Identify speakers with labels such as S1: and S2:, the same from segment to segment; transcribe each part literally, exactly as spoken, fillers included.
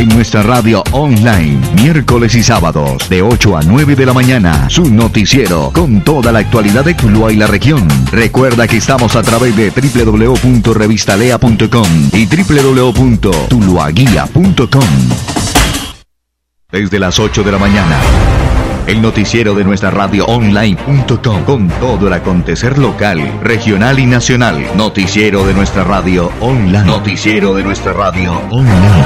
S1: En nuestra radio online, miércoles y sábados, de ocho a nueve de la mañana, su noticiero, con toda la actualidad de Tuluá y la región. Recuerda que estamos a través de doble u doble u doble u punto revistalea punto com y doble u doble u doble u punto tuluaguía punto com. Desde las ocho de la mañana, el noticiero de nuestra radio online punto com, con todo el acontecer local, regional y nacional. Noticiero de nuestra radio online. Noticiero de nuestra radio online.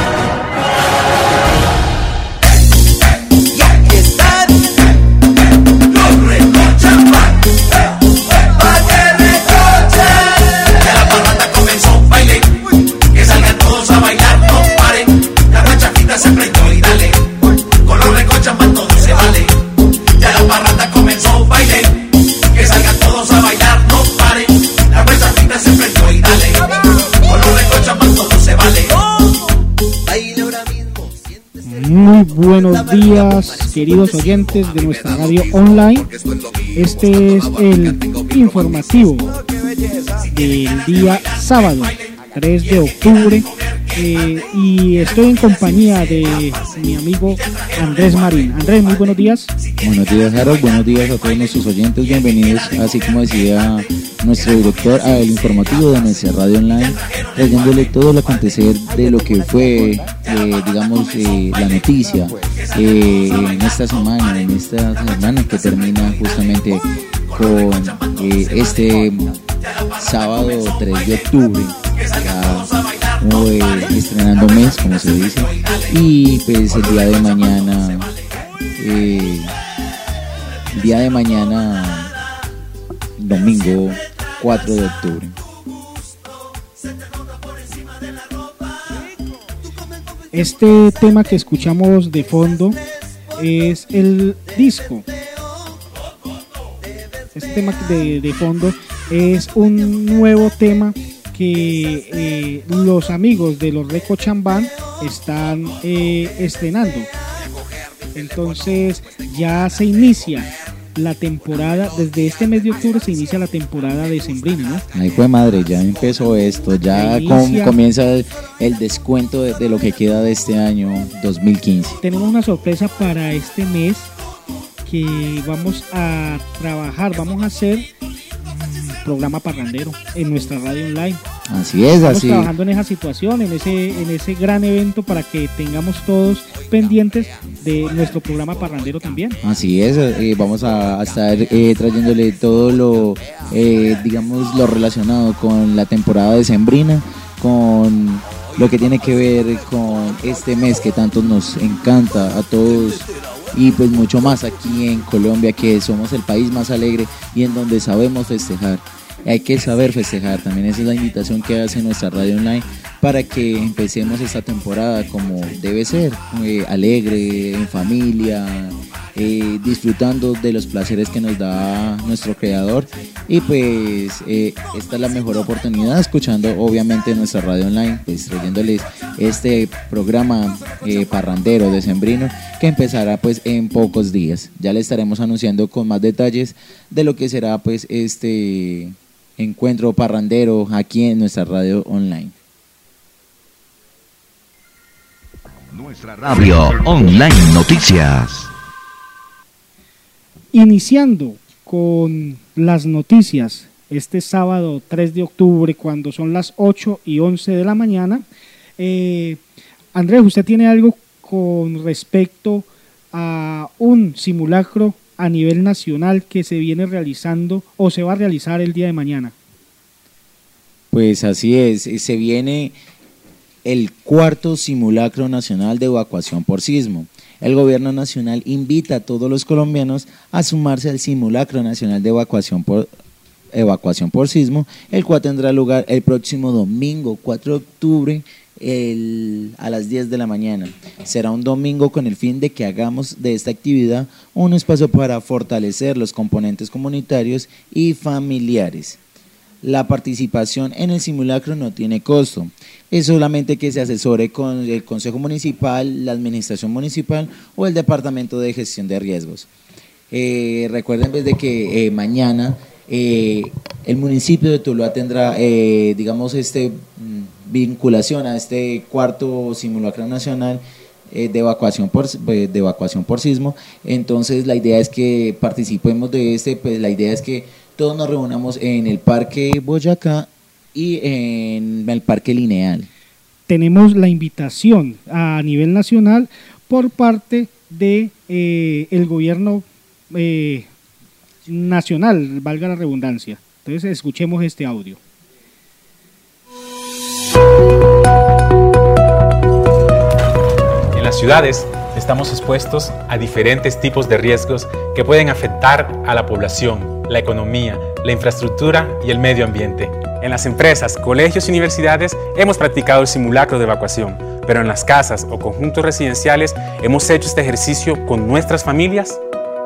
S2: Muy buenos días, queridos oyentes de nuestra radio online. Este es el informativo del día sábado, tres de octubre, eh, y estoy en compañía de mi amigo Andrés Marín. Andrés, muy buenos días.
S3: Buenos días, Harold. Buenos días a todos nuestros oyentes. Bienvenidos, así como decía nuestro director, al informativo de nuestra radio online, trayéndole todo el acontecer de lo que fue, eh, digamos, eh, la noticia eh, en esta semana, en esta semana que termina justamente con eh, este sábado tres de octubre, ya eh, estrenando mes, como se dice, y pues el día de mañana, eh, el día de mañana, domingo cuatro de octubre.
S2: Este tema que escuchamos de fondo es el disco. Este tema de, de fondo es un nuevo tema que eh, los amigos de los Recochambán están eh, estrenando. Entonces ya se inicia la temporada, desde este mes de octubre se inicia la temporada decembrina, ¿no?
S3: Ay, fue madre, ya empezó esto, ya com, comienza el, el descuento de, de lo que queda de este año dos mil quince.
S2: Tenemos una sorpresa para este mes que vamos a trabajar, vamos a hacer un programa parrandero en nuestra radio online.
S3: Así es,
S2: Estamos
S3: así.
S2: trabajando en esa situación, en ese, en ese gran evento para que tengamos todos pendientes de nuestro programa parrandero también.
S3: Así es, eh, vamos a, a estar eh, trayéndole todo lo, eh, digamos, lo relacionado con la temporada decembrina, con lo que tiene que ver con este mes que tanto nos encanta a todos y pues mucho más aquí en Colombia, que somos el país más alegre y en donde sabemos festejar. Hay que saber festejar, también esa es la invitación que hace nuestra radio online para que empecemos esta temporada como debe ser, eh, alegre, en familia, eh, disfrutando de los placeres que nos da nuestro creador, y pues eh, esta es la mejor oportunidad, escuchando obviamente nuestra radio online, pues trayéndoles este programa eh, parrandero decembrino que empezará pues en pocos días. Ya le estaremos anunciando con más detalles de lo que será pues este encuentro parrandero aquí en nuestra radio online.
S1: Nuestra radio online noticias.
S2: Iniciando con las noticias este sábado tres de octubre, cuando son las ocho y once de la mañana. eh, Andrés, ¿usted tiene algo con respecto a un simulacro a nivel nacional que se viene realizando o se va a realizar el día de mañana?
S3: Pues así es, se viene el cuarto simulacro nacional de evacuación por sismo. El gobierno nacional invita a todos los colombianos a sumarse al simulacro nacional de evacuación por, evacuación por sismo, el cual tendrá lugar el próximo domingo cuatro de octubre el, a las diez de la mañana. Será un domingo con el fin de que hagamos de esta actividad un espacio para fortalecer los componentes comunitarios y familiares. La participación en el simulacro no tiene costo, es solamente que se asesore con el Consejo Municipal, la Administración Municipal o el Departamento de Gestión de Riesgos. Eh, recuerden desde que eh, mañana eh, el municipio de Tuluá tendrá, eh, digamos, este vinculación a este cuarto simulacro nacional, eh, de evacuación por de evacuación por sismo. Entonces la idea es que participemos de este, pues la idea es que todos nos reunamos en el Parque Boyacá y en el Parque Lineal.
S2: Tenemos la invitación a nivel nacional por parte de eh, el gobierno eh, nacional, valga la redundancia. Entonces escuchemos este audio.
S4: En las ciudades estamos expuestos a diferentes tipos de riesgos que pueden afectar a la población, la economía, la infraestructura y el medio ambiente. En las empresas, colegios y universidades hemos practicado el simulacro de evacuación, pero en las casas o conjuntos residenciales hemos hecho este ejercicio con nuestras familias.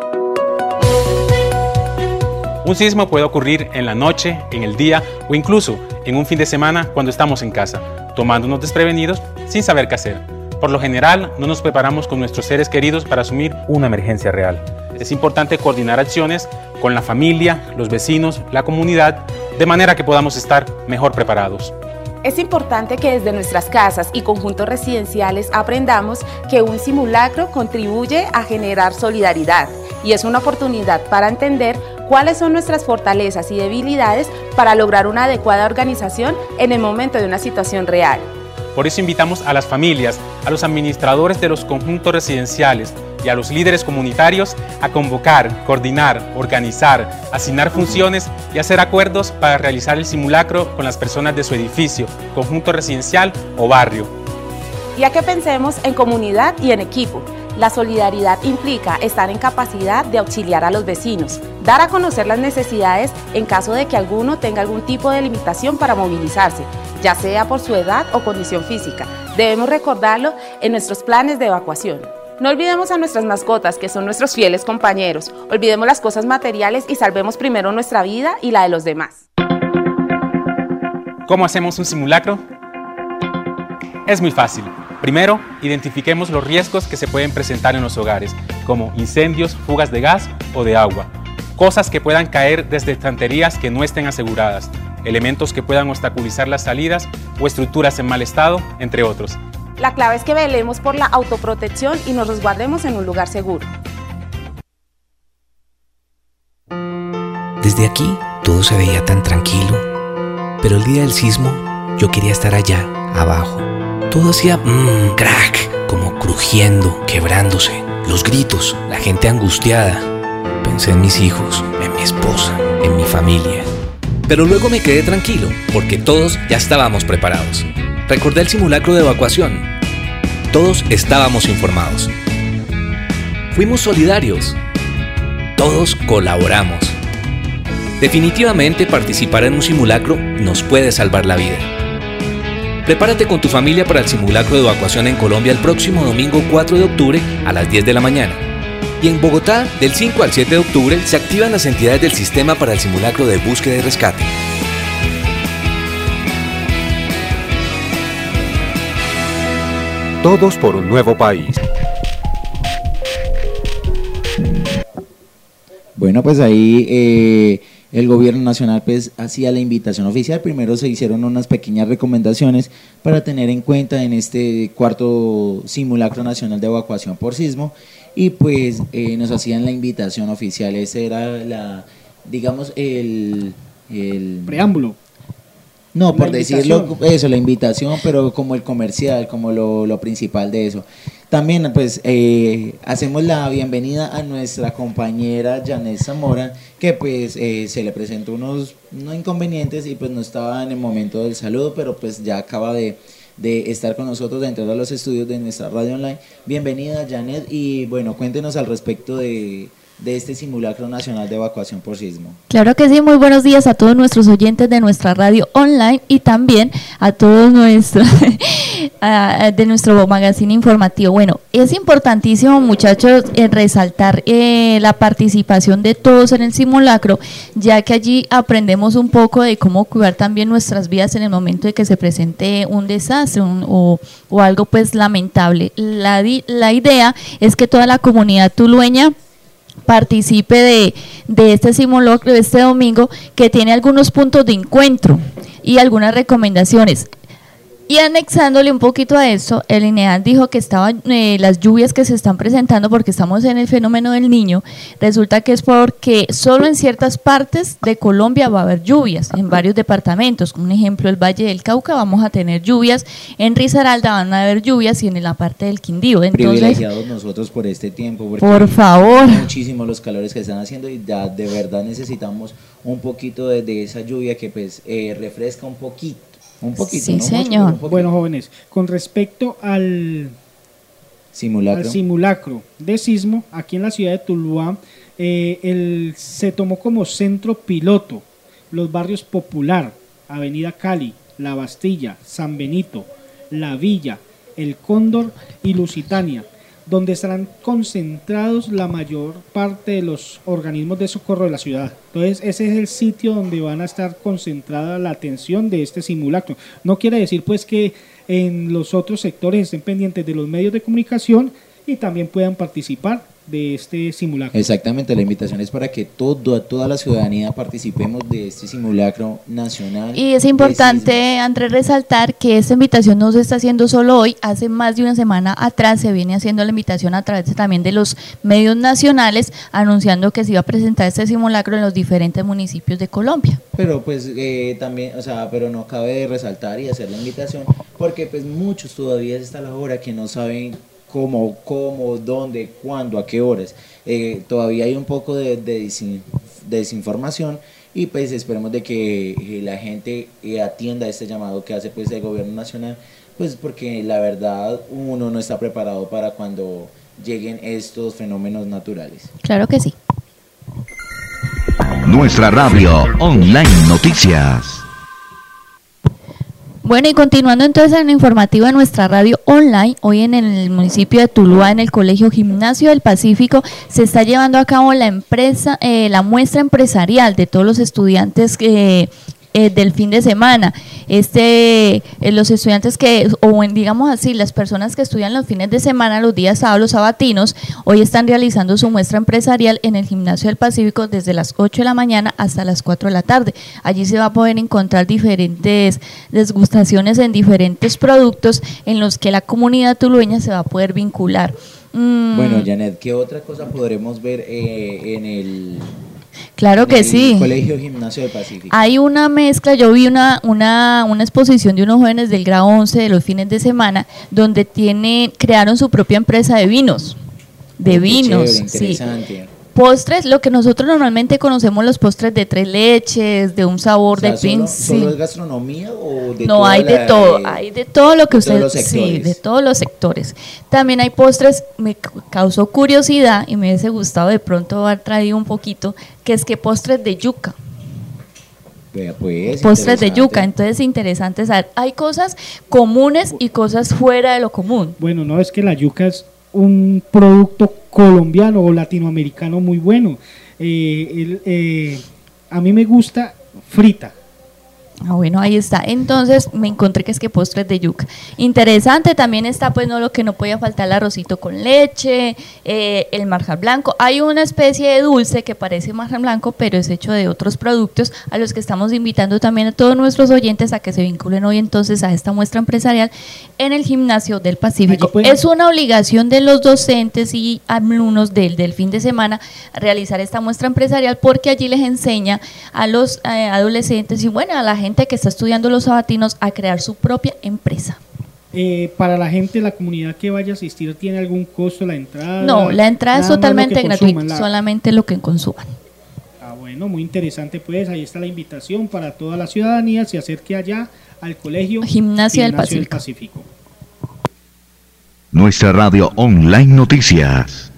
S4: Un sismo puede ocurrir en la noche, en el día o incluso en un fin de semana cuando estamos en casa, tomándonos desprevenidos sin saber qué hacer. Por lo general, no nos preparamos con nuestros seres queridos para asumir una emergencia real. Es importante coordinar acciones con la familia, los vecinos, la comunidad, de manera que podamos estar mejor preparados.
S5: Es importante que desde nuestras casas y conjuntos residenciales aprendamos que un simulacro contribuye a generar solidaridad y es una oportunidad para entender cuáles son nuestras fortalezas y debilidades para lograr una adecuada organización en el momento de una situación real.
S4: Por eso invitamos a las familias, a los administradores de los conjuntos residenciales y a los líderes comunitarios a convocar, coordinar, organizar, asignar funciones y hacer acuerdos para realizar el simulacro con las personas de su edificio, conjunto residencial o barrio.
S5: Ya que pensemos en comunidad y en equipo, la solidaridad implica estar en capacidad de auxiliar a los vecinos, dar a conocer las necesidades en caso de que alguno tenga algún tipo de limitación para movilizarse, ya sea por su edad o condición física. Debemos recordarlo en nuestros planes de evacuación. No olvidemos a nuestras mascotas, que son nuestros fieles compañeros. Olvidemos las cosas materiales y salvemos primero nuestra vida y la de los demás.
S4: ¿Cómo hacemos un simulacro? Es muy fácil. Primero, identifiquemos los riesgos que se pueden presentar en los hogares, como incendios, fugas de gas o de agua, cosas que puedan caer desde estanterías que no estén aseguradas, elementos que puedan obstaculizar las salidas o estructuras en mal estado, entre otros.
S5: La clave es que velemos por la autoprotección y nos resguardemos en un lugar seguro.
S6: Desde aquí todo se veía tan tranquilo, pero el día del sismo yo quería estar allá, abajo. Todo hacía mmm, crack, como crujiendo, quebrándose. Los gritos, la gente angustiada. Pensé en mis hijos, en mi esposa, en mi familia. Pero luego me quedé tranquilo, porque todos ya estábamos preparados. Recordé el simulacro de evacuación. Todos estábamos informados. Fuimos solidarios. Todos colaboramos. Definitivamente participar en un simulacro nos puede salvar la vida. Prepárate con tu familia para el simulacro de evacuación en Colombia el próximo domingo cuatro de octubre a las diez de la mañana. Y en Bogotá, del cinco al siete de octubre, se activan las entidades del sistema para el simulacro de búsqueda y rescate.
S7: Todos por un nuevo país.
S3: Bueno, pues ahí eh, el gobierno nacional pues hacía la invitación oficial. Primero se hicieron unas pequeñas recomendaciones para tener en cuenta en este cuarto simulacro nacional de evacuación por sismo y pues eh, nos hacían la invitación oficial. Ese era la, digamos, el, el
S2: preámbulo.
S3: No, por
S2: La
S3: decirlo,
S2: invitación.
S3: eso, la invitación, pero como el comercial, como lo, lo principal de eso. También, pues, eh, hacemos la bienvenida a nuestra compañera Janet Zamora, que pues eh, se le presentó unos no inconvenientes y pues no estaba en el momento del saludo, pero pues ya acaba de, de estar con nosotros dentro de los estudios de nuestra radio online. Bienvenida, Janet, y bueno, cuéntenos al respecto de... de este simulacro nacional de evacuación por sismo.
S8: Claro que sí, muy buenos días a todos nuestros oyentes de nuestra radio online y también a todos nuestros de nuestro magazine informativo. Bueno, es importantísimo, muchachos, eh, resaltar eh, la participación de todos en el simulacro, ya que allí aprendemos un poco de cómo cuidar también nuestras vidas en el momento de que se presente un desastre un, o, o algo pues lamentable. La, la idea es que toda la comunidad tulueña participe de, de este simulacro de este domingo, que tiene algunos puntos de encuentro y algunas recomendaciones. Y anexándole un poquito a eso, el INEAD dijo que estaban eh, las lluvias que se están presentando, porque estamos en el fenómeno del Niño, resulta que es porque solo en ciertas partes de Colombia va a haber lluvias, en varios departamentos. Un ejemplo, el Valle del Cauca vamos a tener lluvias, en Risaralda van a haber lluvias y en la parte del Quindío. Entonces,
S3: privilegiados nosotros por este tiempo, porque
S8: por favor,
S3: muchísimo los calores que están haciendo y ya de verdad necesitamos un poquito de, de esa lluvia que pues eh, refresca un poquito. Un poquito,
S8: sí,
S3: no
S8: señor.
S3: mucho, pero un poquito.
S2: Bueno, jóvenes, con respecto al
S3: simulacro.
S2: al simulacro de sismo, aquí en la ciudad de Tuluá, eh, el, se tomó como centro piloto los barrios Popular, Avenida Cali, La Bastilla, San Benito, La Villa, El Cóndor y Lusitania, donde estarán concentrados la mayor parte de los organismos de socorro de la ciudad. Entonces, ese es el sitio donde van a estar concentrada la atención de este simulacro. No quiere decir pues que en los otros sectores estén pendientes de los medios de comunicación y también puedan participar de este simulacro.
S3: Exactamente, la invitación es para que todo, toda la ciudadanía participemos de este simulacro nacional.
S8: y es importante, Andrés, resaltar que esta invitación no se está haciendo solo hoy, hace más de una semana atrás se viene haciendo la invitación a través de, también de los medios nacionales, anunciando que se iba a presentar este simulacro en los diferentes municipios de Colombia.
S3: Pero pues eh, también, o sea, pero no cabe de resaltar y hacer la invitación, porque pues muchos todavía está la hora que no saben cómo, cómo, dónde, cuándo, a qué horas. Eh, todavía hay un poco de, de, desin, de desinformación y pues esperemos de que eh, la gente eh, atienda este llamado que hace pues el gobierno nacional, pues porque la verdad uno no está preparado para cuando lleguen estos fenómenos naturales.
S8: Claro que sí.
S1: Nuestra radio online noticias.
S8: Bueno, y continuando entonces en el informativo de nuestra radio online, hoy en el municipio de Tuluá, en el Colegio Gimnasio del Pacífico, se está llevando a cabo la empresa, eh, la muestra empresarial de todos los estudiantes que Eh, del fin de semana. Este, eh, los estudiantes que, o digamos así, las personas que estudian los fines de semana, los días sábados, los sabatinos, hoy están realizando su muestra empresarial en el Gimnasio del Pacífico desde las ocho de la mañana hasta las cuatro de la tarde. Allí se va a poder encontrar diferentes degustaciones en diferentes productos en los que la comunidad tulueña se va a poder vincular. Mm.
S3: Bueno, Janet, ¿qué otra cosa podremos ver eh, en el...
S8: Claro que
S3: el
S8: sí.
S3: Colegio Gimnasio del Pacífico?
S8: Hay una mezcla, yo vi una, una, una exposición de unos jóvenes del grado once de los fines de semana, donde tiene, crearon su propia empresa de vinos, de
S3: Qué
S8: vinos,
S3: chévere,
S8: sí.
S3: interesante.
S8: Postres, lo que nosotros normalmente conocemos los postres de tres leches, de un sabor
S3: O sea,
S8: de
S3: ¿solo,
S8: prince.
S3: ¿Solo es gastronomía o de
S8: No,
S3: toda
S8: hay de
S3: la-
S8: todo, hay de todo lo que
S3: de todos
S8: usted,
S3: los
S8: sí,
S3: sectores?
S8: de todos los sectores. También hay postres, me ca- causó curiosidad y me hubiese gustado de pronto haber traído un poquito, que es que postres de yuca.
S3: Vea, pues,
S8: Postres de
S3: interesante.
S8: yuca, entonces interesante saber. Hay cosas comunes y cosas fuera de lo común.
S2: Bueno, no, es que la yuca es un producto colombiano o latinoamericano muy bueno. Eh, el, eh, a mí me gusta frita.
S8: Ah, bueno, ahí está. Entonces me encontré que es que postres de yuca. Interesante, también está pues no lo que no podía faltar, el arrocito con leche, eh, el marjar blanco. Hay una especie de dulce que parece marjar blanco, pero es hecho de otros productos, a los que estamos invitando también a todos nuestros oyentes a que se vinculen hoy entonces a esta muestra empresarial en el Gimnasio del Pacífico.
S2: Allí pueden-
S8: Es una obligación de los docentes y alumnos del, del fin de semana realizar esta muestra empresarial, porque allí les enseña a los eh, adolescentes y bueno, a la gente que está estudiando los sabatinos a crear su propia empresa.
S2: Eh, para la gente, la comunidad que vaya a asistir, ¿tiene algún costo la entrada?
S8: No, la entrada es
S2: Nada más lo
S8: totalmente
S2: que
S8: gratuita,
S2: consuman, la-
S8: solamente lo que consuman.
S2: Ah, bueno, muy interesante, pues ahí está la invitación para toda la ciudadanía, se acerque allá al colegio
S8: Gimnasia del Pacífico.
S2: Pacífico.
S1: Nuestra radio online noticias.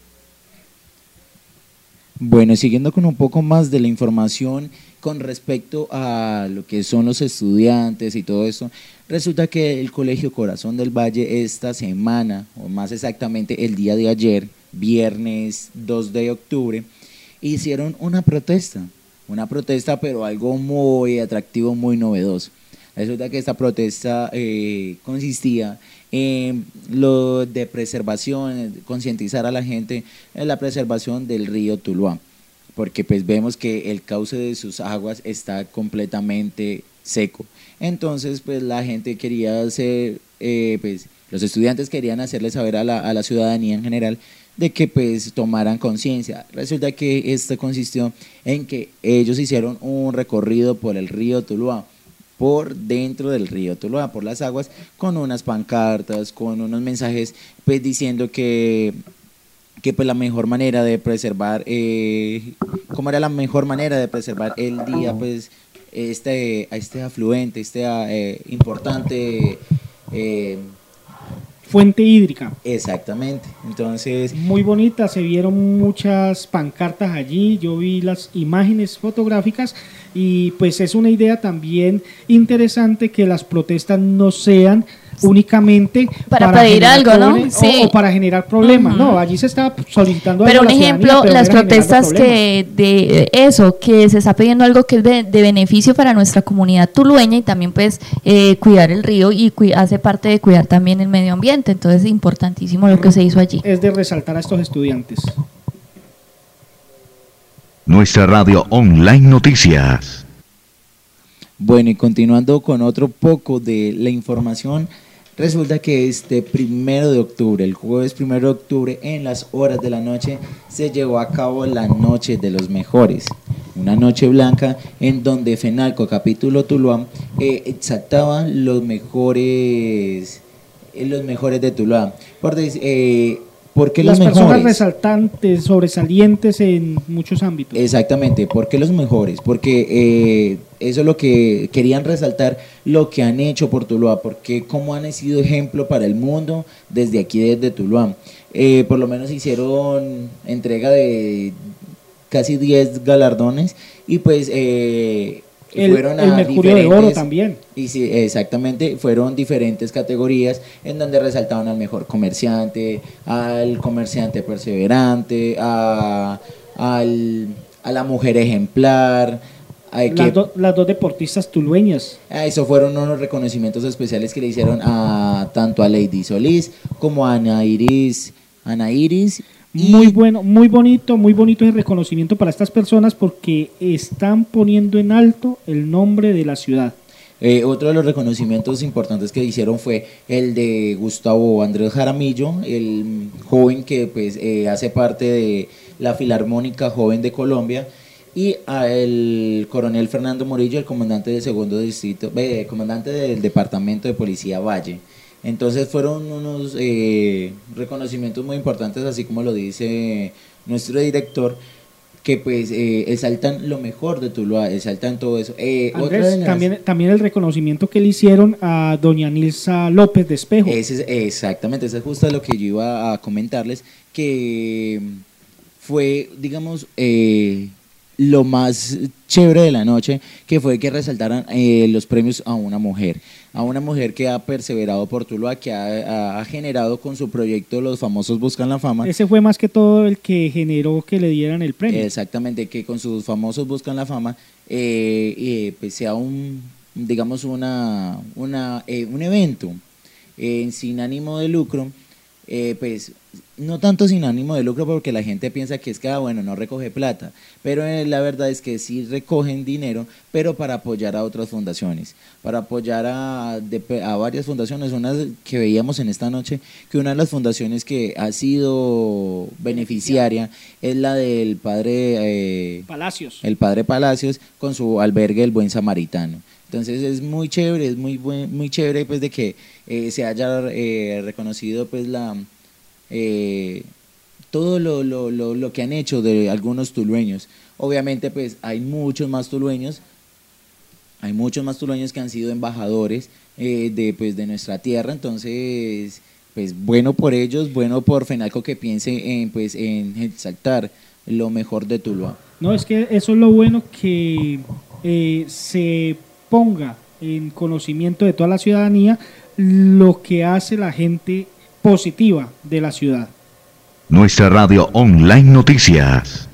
S3: Bueno, siguiendo con un poco más de la información con respecto a lo que son los estudiantes y todo eso, resulta que el Colegio Corazón del Valle esta semana, o más exactamente el día de ayer, viernes dos de octubre, hicieron una protesta, una protesta pero algo muy atractivo, muy novedoso. Resulta que esta protesta eh, consistía en lo de preservación, concientizar a la gente en la preservación del río Tuluá, porque pues vemos que el cauce de sus aguas está completamente seco. Entonces, pues la gente quería hacer, eh, pues los estudiantes querían hacerle saber a la, a la ciudadanía en general de que pues tomaran conciencia. Resulta que esto consistió en que ellos hicieron un recorrido por el río Tuluá, por dentro del río Tuluá, por las aguas, con unas pancartas, con unos mensajes pues diciendo que que pues la mejor manera de preservar, eh, cómo era la mejor manera de preservar el día, pues este, este afluente, este eh, importante eh,
S2: fuente hídrica.
S3: Exactamente, entonces...
S2: Muy bonita, se vieron muchas pancartas allí, yo vi las imágenes fotográficas y pues es una idea también interesante que las protestas no sean únicamente
S8: para, para pedir algo, ¿no?
S2: O,
S8: sí.
S2: o para generar problemas, uh-huh. No, allí se está solicitando
S8: pero
S2: algo
S8: un ejemplo, pero las protestas que de eso, que se está pidiendo algo que es de, de beneficio para nuestra comunidad tulueña y también pues eh, cuidar el río y cu- hace parte de cuidar también el medio ambiente, entonces es importantísimo lo que se hizo allí.
S2: Es de resaltar a estos estudiantes.
S1: Nuestra radio online noticias.
S3: Bueno, y continuando con otro poco de la información, resulta que este primero de octubre, el jueves primero de octubre, en las horas de la noche, se llevó a cabo la Noche de los Mejores, una noche blanca en donde FENALCO Capítulo Tuluá eh, exaltaba los mejores, eh, los mejores de Tuluá. Por decir, eh, ¿por qué los
S2: Las
S3: mejores?
S2: personas resaltantes, sobresalientes en muchos ámbitos.
S3: Exactamente, ¿por qué los mejores? Porque eh, eso es lo que querían resaltar, lo que han hecho por Tuluá, porque cómo han sido ejemplo para el mundo desde aquí, desde Tuluá. Eh, por lo menos hicieron entrega de casi diez galardones y pues eh,
S2: el,
S3: fueron a
S2: el Mercurio de Oro también.
S3: Y sí, exactamente, fueron diferentes categorías en donde resaltaban al mejor comerciante, al comerciante perseverante, a, al, a la mujer ejemplar.
S2: Las, que, do, las dos deportistas tulueñas.
S3: Eso fueron unos reconocimientos especiales que le hicieron a tanto a Lady Solís como a Ana Iris. Ana Iris
S2: Muy bueno, muy bonito, muy bonito el reconocimiento para estas personas porque están poniendo en alto el nombre de la ciudad.
S3: Eh, otro de los reconocimientos importantes que hicieron fue el de Gustavo Andrés Jaramillo, el joven que pues eh, hace parte de la Filarmónica Joven de Colombia, y al coronel Fernando Murillo, el comandante del segundo distrito, eh, comandante del departamento de policía Valle. Entonces fueron unos eh, reconocimientos muy importantes, así como lo dice nuestro director, que pues eh, exaltan lo mejor de Tuluá, exaltan todo eso. Eh,
S2: Andrés,
S3: otra de las...
S2: también, también el reconocimiento que le hicieron a doña Nilsa López de Espejo.
S3: Ese es, exactamente, eso es justo lo que yo iba a comentarles, que fue, digamos, eh, lo más chévere de la noche, que fue que resaltaran eh, los premios a una mujer, a una mujer que ha perseverado por Tuluá, que ha, ha generado con su proyecto Los Famosos Buscan la Fama.
S2: Ese fue más que todo el que generó que le dieran el premio.
S3: Exactamente, que con sus Famosos Buscan la Fama, eh, eh, pues sea un, digamos, una, una eh, un evento eh, sin ánimo de lucro, eh, pues no tanto sin ánimo de lucro porque la gente piensa que es que, ah, bueno, no recoge plata, pero eh, la verdad es que sí recogen dinero, pero para apoyar a otras fundaciones, para apoyar a, de, a varias fundaciones, una que veíamos en esta noche, que una de las fundaciones que ha sido beneficiaria es la del padre eh,
S2: Palacios,
S3: el padre Palacios, con su albergue El Buen Samaritano. Entonces es muy chévere, es muy buen, muy chévere pues de que eh, se haya eh, reconocido pues la eh, todo lo, lo, lo, lo que han hecho de algunos tulueños. Obviamente pues hay muchos más tulueños, hay muchos más tulueños que han sido embajadores eh, de pues de nuestra tierra, entonces pues bueno por ellos, bueno por FENALCO que piense en pues en exaltar lo mejor de Tuluá.
S2: No, es que eso es lo bueno, que eh, se ponga en conocimiento de toda la ciudadanía lo que hace la gente positiva de la ciudad.
S1: Nuestra radio online noticias.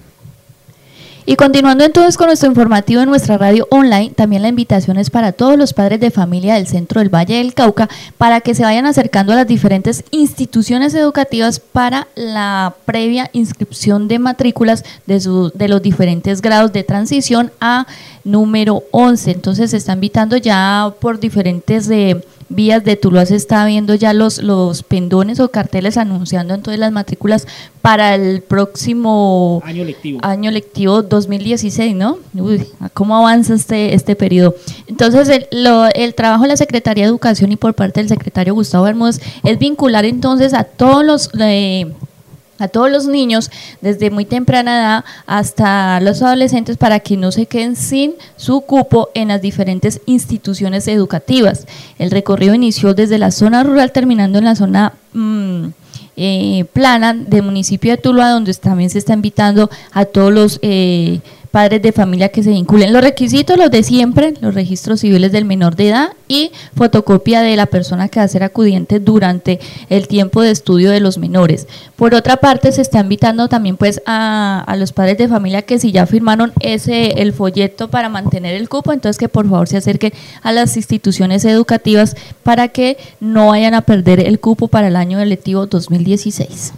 S8: Y continuando entonces con nuestro informativo en nuestra radio online, también la invitación es para todos los padres de familia del centro del Valle del Cauca para que se vayan acercando a las diferentes instituciones educativas para la previa inscripción de matrículas de, su, de los diferentes grados de transición a número once. Entonces se está invitando ya por diferentes eh, vías de Tuluá, se está viendo ya los, los pendones o carteles anunciando entonces las matrículas para el próximo
S2: año lectivo,
S8: año lectivo dos mil dieciséis, ¿no? Uy, ¿cómo avanza este, este periodo? Entonces el, lo, el trabajo de la Secretaría de Educación y por parte del secretario Gustavo Bermúdez es vincular entonces a todos los eh, a todos los niños desde muy temprana edad hasta los adolescentes para que no se queden sin su cupo en las diferentes instituciones educativas. El recorrido inició desde la zona rural terminando en la zona mmm, eh, plana del municipio de Tuluá, donde también se está invitando a todos los eh, padres de familia que se vinculen. Los requisitos, los de siempre, los registros civiles del menor de edad y fotocopia de la persona que va a ser acudiente durante el tiempo de estudio de los menores. Por otra parte, se está invitando también pues a, a los padres de familia que si ya firmaron ese el folleto para mantener el cupo, entonces que por favor se acerquen a las instituciones educativas para que no vayan a perder el cupo para el año lectivo dos mil dieciséis.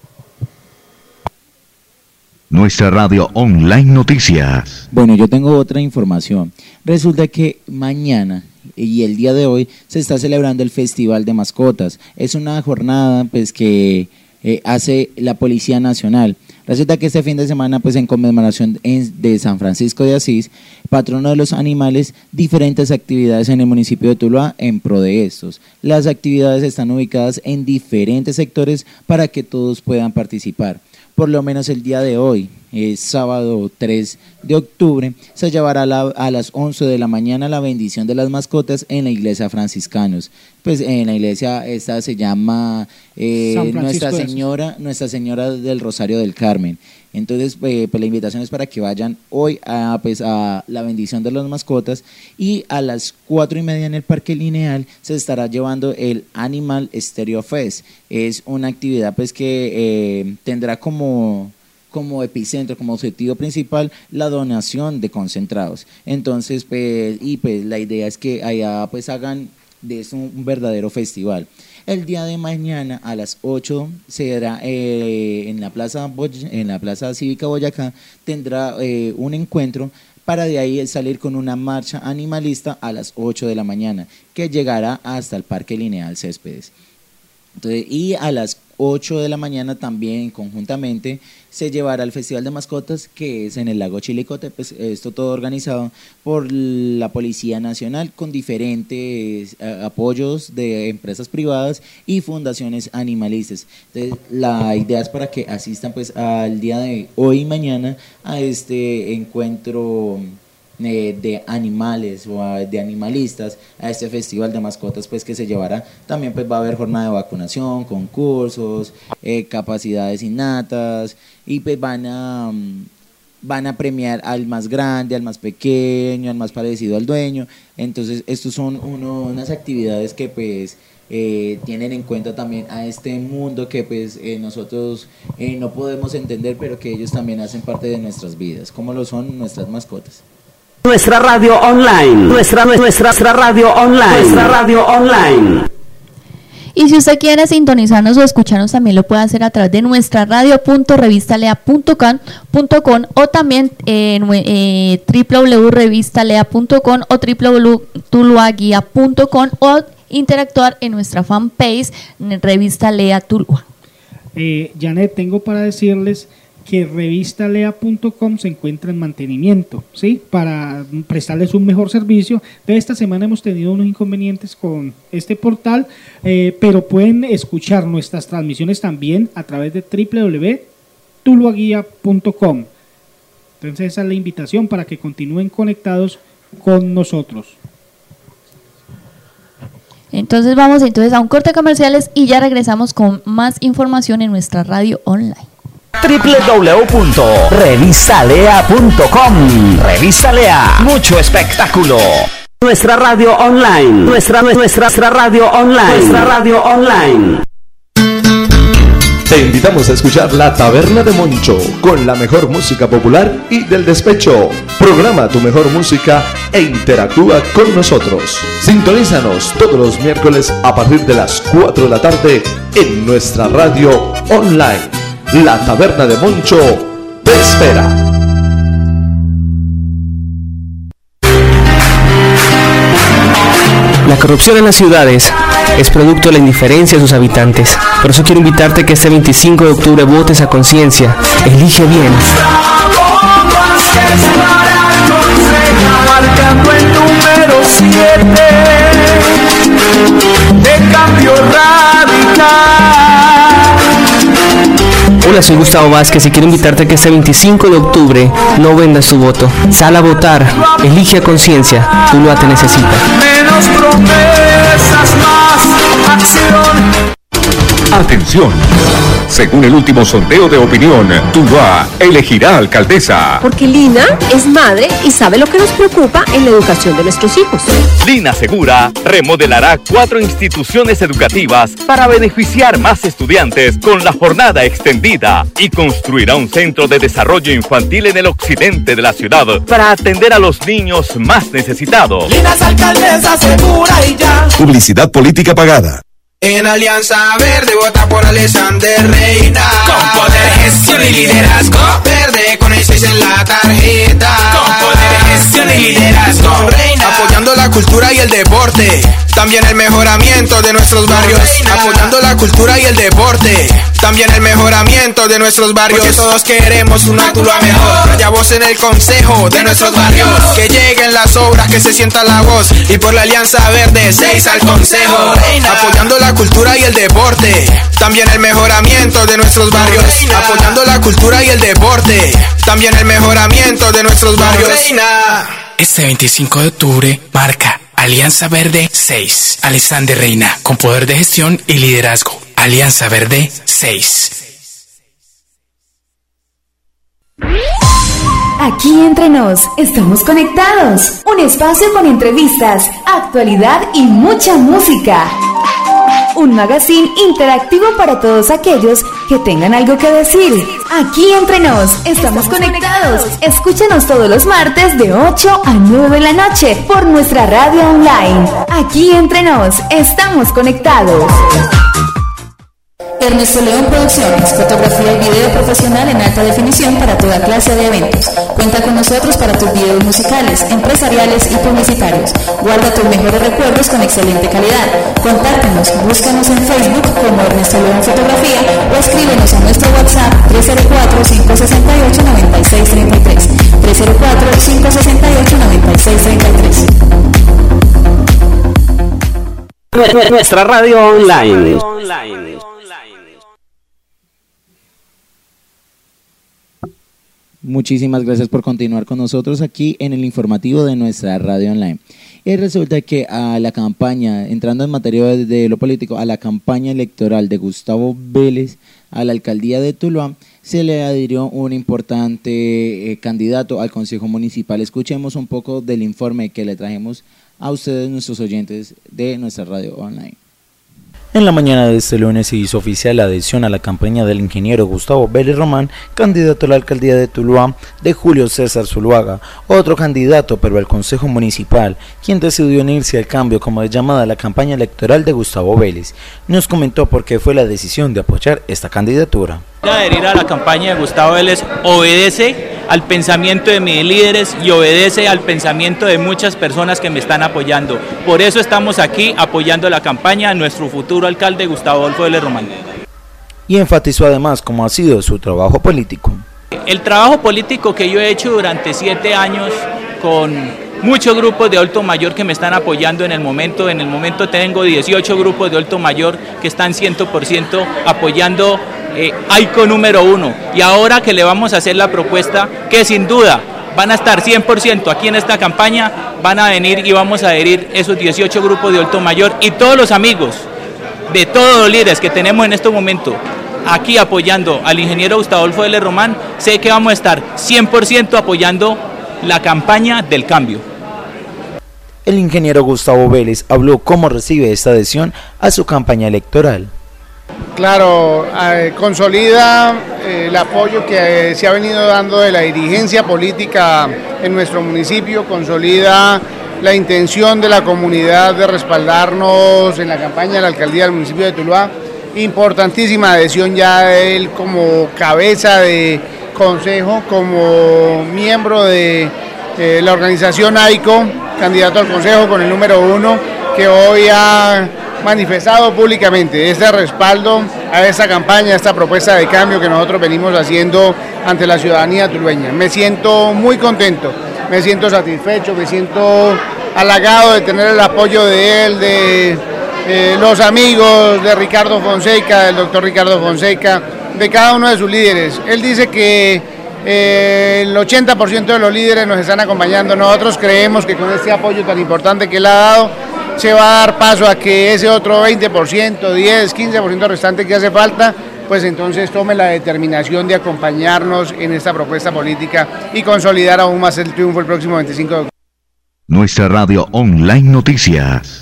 S1: Nuestra radio online noticias.
S3: Bueno, yo tengo otra información. Resulta que mañana y el día de hoy se está celebrando el Festival de Mascotas. Es una jornada pues que eh, hace la Policía Nacional. Resulta que este fin de semana, pues en conmemoración de San Francisco de Asís, patrono de los animales, diferentes actividades en el municipio de Tuluá en pro de estos. Las actividades están ubicadas en diferentes sectores para que todos puedan participar. Por lo menos el día de hoy, eh, sábado tres de octubre, se llevará la, a las once de la mañana la bendición de las mascotas en la iglesia franciscanos. Pues en la iglesia esta se llama eh, Nuestra Señora, Nuestra Señora del Rosario del Carmen. Entonces, eh, pues la invitación es para que vayan hoy a, pues, a la bendición de las mascotas, y a las cuatro y media en el Parque Lineal se estará llevando el Animal Stereo Fest. Es una actividad pues que eh, tendrá como... como epicentro, como objetivo principal, la donación de concentrados. Entonces, pues, y pues la idea es que allá pues hagan de eso un verdadero festival. El día de mañana a las ocho será eh, en la plaza Boy- en la plaza Cívica Boyacá, tendrá eh, un encuentro para de ahí salir con una marcha animalista a las ocho de la mañana, que llegará hasta el Parque Lineal Céspedes. Entonces, y a las ocho de la mañana también conjuntamente se llevará el Festival de Mascotas, que es en el lago Chilicote. Pues esto todo organizado por la Policía Nacional con diferentes eh, apoyos de empresas privadas y fundaciones animalistas. Entonces la idea es para que asistan pues al día de hoy y mañana a este encuentro Eh, de animales o a, de animalistas, a este Festival de Mascotas pues que se llevará. También pues va a haber jornada de vacunación, concursos, eh, capacidades innatas, y pues van a um, van a premiar al más grande, al más pequeño, al más parecido al dueño. Entonces estos son uno, unas actividades que pues eh, tienen en cuenta también a este mundo que pues eh, nosotros eh, no podemos entender, pero que ellos también hacen parte de nuestras vidas, como lo son nuestras mascotas.
S7: Nuestra radio online, nuestra, nuestra, nuestra radio online, nuestra radio online.
S8: Y si usted quiere sintonizarnos o escucharnos, también lo puede hacer a través de nuestra radio punto revistalea punto com o también en eh, w w w punto revistalea punto com o w w w punto tuluaguia punto com o interactuar en nuestra fanpage en Revista Lea Tuluá.
S2: Eh, Janet, tengo para decirles que revistalea punto com se encuentra en mantenimiento, ¿sí? Para prestarles un mejor servicio. De esta semana hemos tenido unos inconvenientes con este portal, eh, pero pueden escuchar nuestras transmisiones también a través de w w w punto tuluaguia punto com. Entonces esa es la invitación para que continúen conectados con nosotros.
S8: Entonces vamos entonces a un corte de comerciales y ya regresamos con más información en nuestra radio online.
S7: w w w punto revistalea punto com. Revista Lea, mucho espectáculo. Nuestra radio online, nuestra nuestra, nuestra radio online, nuestra radio online.
S9: Te invitamos a escuchar La Taberna de Moncho, con la mejor música popular y del despecho. Programa tu mejor música e interactúa con nosotros. Sintonízanos todos los miércoles a partir de las cuatro de la tarde en nuestra radio online. La Taberna de Moncho te espera.
S6: corrupción en las ciudades es producto de la indiferencia de sus habitantes. Por eso quiero invitarte a que este veinticinco de octubre votes a conciencia. Elige bien.
S10: Marcando el número siete de cambio radical.
S6: Hola, soy Gustavo Vázquez y quiero invitarte a que este veinticinco de octubre no vendas tu voto. Sal a votar, elige a conciencia, Tuluá te necesita.
S10: Menos promesas, más acción.
S1: Atención, según el último sondeo de opinión, Tuluá elegirá alcaldesa.
S11: Porque Lina es madre y sabe lo que nos preocupa en la educación de nuestros hijos.
S12: Lina Segura remodelará cuatro instituciones educativas para beneficiar más estudiantes con la jornada extendida y construirá un centro de desarrollo infantil en el occidente de la ciudad para atender a los niños más necesitados.
S10: Lina es alcaldesa segura y ya.
S1: Publicidad política pagada.
S10: En Alianza Verde vota por Alexander Reina. Con poder, gestión y liderazgo. Verde con el seis en la tarjeta. Con poder, gestión y liderazgo. Reina. Apoyando la cultura y el deporte. También el mejoramiento de nuestros barrios. Reina. Apoyando la cultura y el deporte. También el mejoramiento de nuestros barrios. Porque todos queremos una Tuluá mejor. Haya voz en el consejo de nuestros barrios. Que lleguen las obras, que se sienta la voz. Y por la Alianza Verde, seis al consejo. Reina. Apoyando la cultura y el deporte, también el mejoramiento de nuestros barrios. Reina. Apoyando la cultura y el deporte, también el mejoramiento de nuestros barrios. Reina.
S13: Este veinticinco de octubre marca Alianza Verde seis. Alexander Reina, con poder de gestión y liderazgo. Alianza Verde seis.
S14: Aquí entre nos, estamos conectados. Un espacio con entrevistas, actualidad y mucha música. Un magazine interactivo para todos aquellos que tengan algo que decir. Aquí entre nos, estamos conectados. Escúchanos todos los martes de ocho a nueve de la noche por nuestra radio online. Aquí entre nos, estamos conectados.
S15: Ernesto León Producciones, fotografía y video profesional en alta definición para toda clase de eventos. Cuenta con nosotros para tus videos musicales, empresariales y publicitarios. Guarda tus mejores recuerdos con excelente calidad. Contáctanos, búscanos en Facebook como Ernesto León Fotografía o escríbenos a nuestro WhatsApp tres cero cuatro, cinco seis ocho, nueve seis tres tres. tres cero cuatro, cinco seis ocho, nueve seis tres tres.
S7: Nuestra radio online.
S3: Muchísimas gracias por continuar con nosotros aquí en el informativo de nuestra radio online. Y resulta que a la campaña, entrando en materia de lo político, a la campaña electoral de Gustavo Vélez a la alcaldía de Tuluá, se le adhirió un importante eh, candidato al Consejo Municipal. Escuchemos un poco del informe que le trajimos a ustedes, nuestros oyentes de nuestra radio online.
S16: En la mañana de este lunes se hizo oficial la adhesión a la campaña del ingeniero Gustavo Vélez Román, candidato a la alcaldía de Tuluá, de Julio César Zuluaga, otro candidato pero al Consejo Municipal, quien decidió unirse al cambio como es llamada la campaña electoral de Gustavo Vélez. Nos comentó por qué fue la decisión de apoyar esta candidatura.
S17: Adherir a la campaña de Gustavo Vélez obedece al pensamiento de mis líderes y obedece al pensamiento de muchas personas que me están apoyando. Por eso estamos aquí apoyando la campaña a nuestro futuro alcalde Gustavo Adolfo Vélez Román.
S16: Y enfatizó además cómo ha sido su trabajo político.
S17: El trabajo político que yo he hecho durante siete años con muchos grupos de adulto mayor que me están apoyando en el momento. En el momento tengo dieciocho grupos de adulto mayor que están cien por ciento apoyando eh, A I C O número uno. Y ahora que le vamos a hacer la propuesta, que sin duda van a estar cien por ciento aquí en esta campaña, van a venir y vamos a adherir esos dieciocho grupos de adulto mayor y todos los amigos de todos los líderes que tenemos en este momento aquí apoyando al ingeniero Gustavo Adolfo Vélez Román. Sé que vamos a estar cien por ciento apoyando la campaña del cambio.
S16: El ingeniero Gustavo Vélez habló cómo recibe esta adhesión a su campaña electoral.
S18: Claro, eh, consolida eh, el apoyo que eh, se ha venido dando de la dirigencia política en nuestro municipio, consolida la intención de la comunidad de respaldarnos en la campaña de la alcaldía del municipio de Tuluá. Importantísima adhesión ya de él como cabeza de consejo, como miembro de eh, la organización A I C O, candidato al consejo con el número uno, que hoy ha manifestado públicamente este respaldo a esta campaña, a esta propuesta de cambio que nosotros venimos haciendo ante la ciudadanía tulueña. Me siento muy contento, me siento satisfecho, me siento halagado de tener el apoyo de él, de eh, los amigos de Ricardo Fonseca, del doctor Ricardo Fonseca, de cada uno de sus líderes. Él dice que eh, el ochenta por ciento de los líderes nos están acompañando. Nosotros creemos que con este apoyo tan importante que él ha dado, se va a dar paso a que ese otro veinte por ciento, diez, quince por ciento restante que hace falta, pues entonces tome la determinación de acompañarnos en esta propuesta política y consolidar aún más el triunfo el próximo veinticinco de octubre.
S1: Nuestra radio online noticias.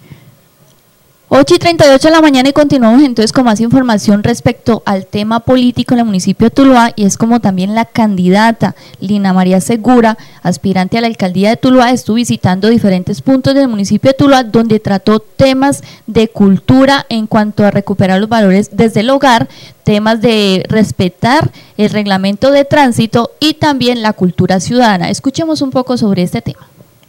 S8: ocho y treinta y ocho de la mañana y continuamos entonces con más información respecto al tema político en el municipio de Tuluá, y es como también la candidata Lina María Segura, aspirante a la alcaldía de Tuluá, estuvo visitando diferentes puntos del municipio de Tuluá donde trató temas de cultura en cuanto a recuperar los valores desde el hogar, temas de respetar el reglamento de tránsito y también la cultura ciudadana. Escuchemos un poco sobre este tema.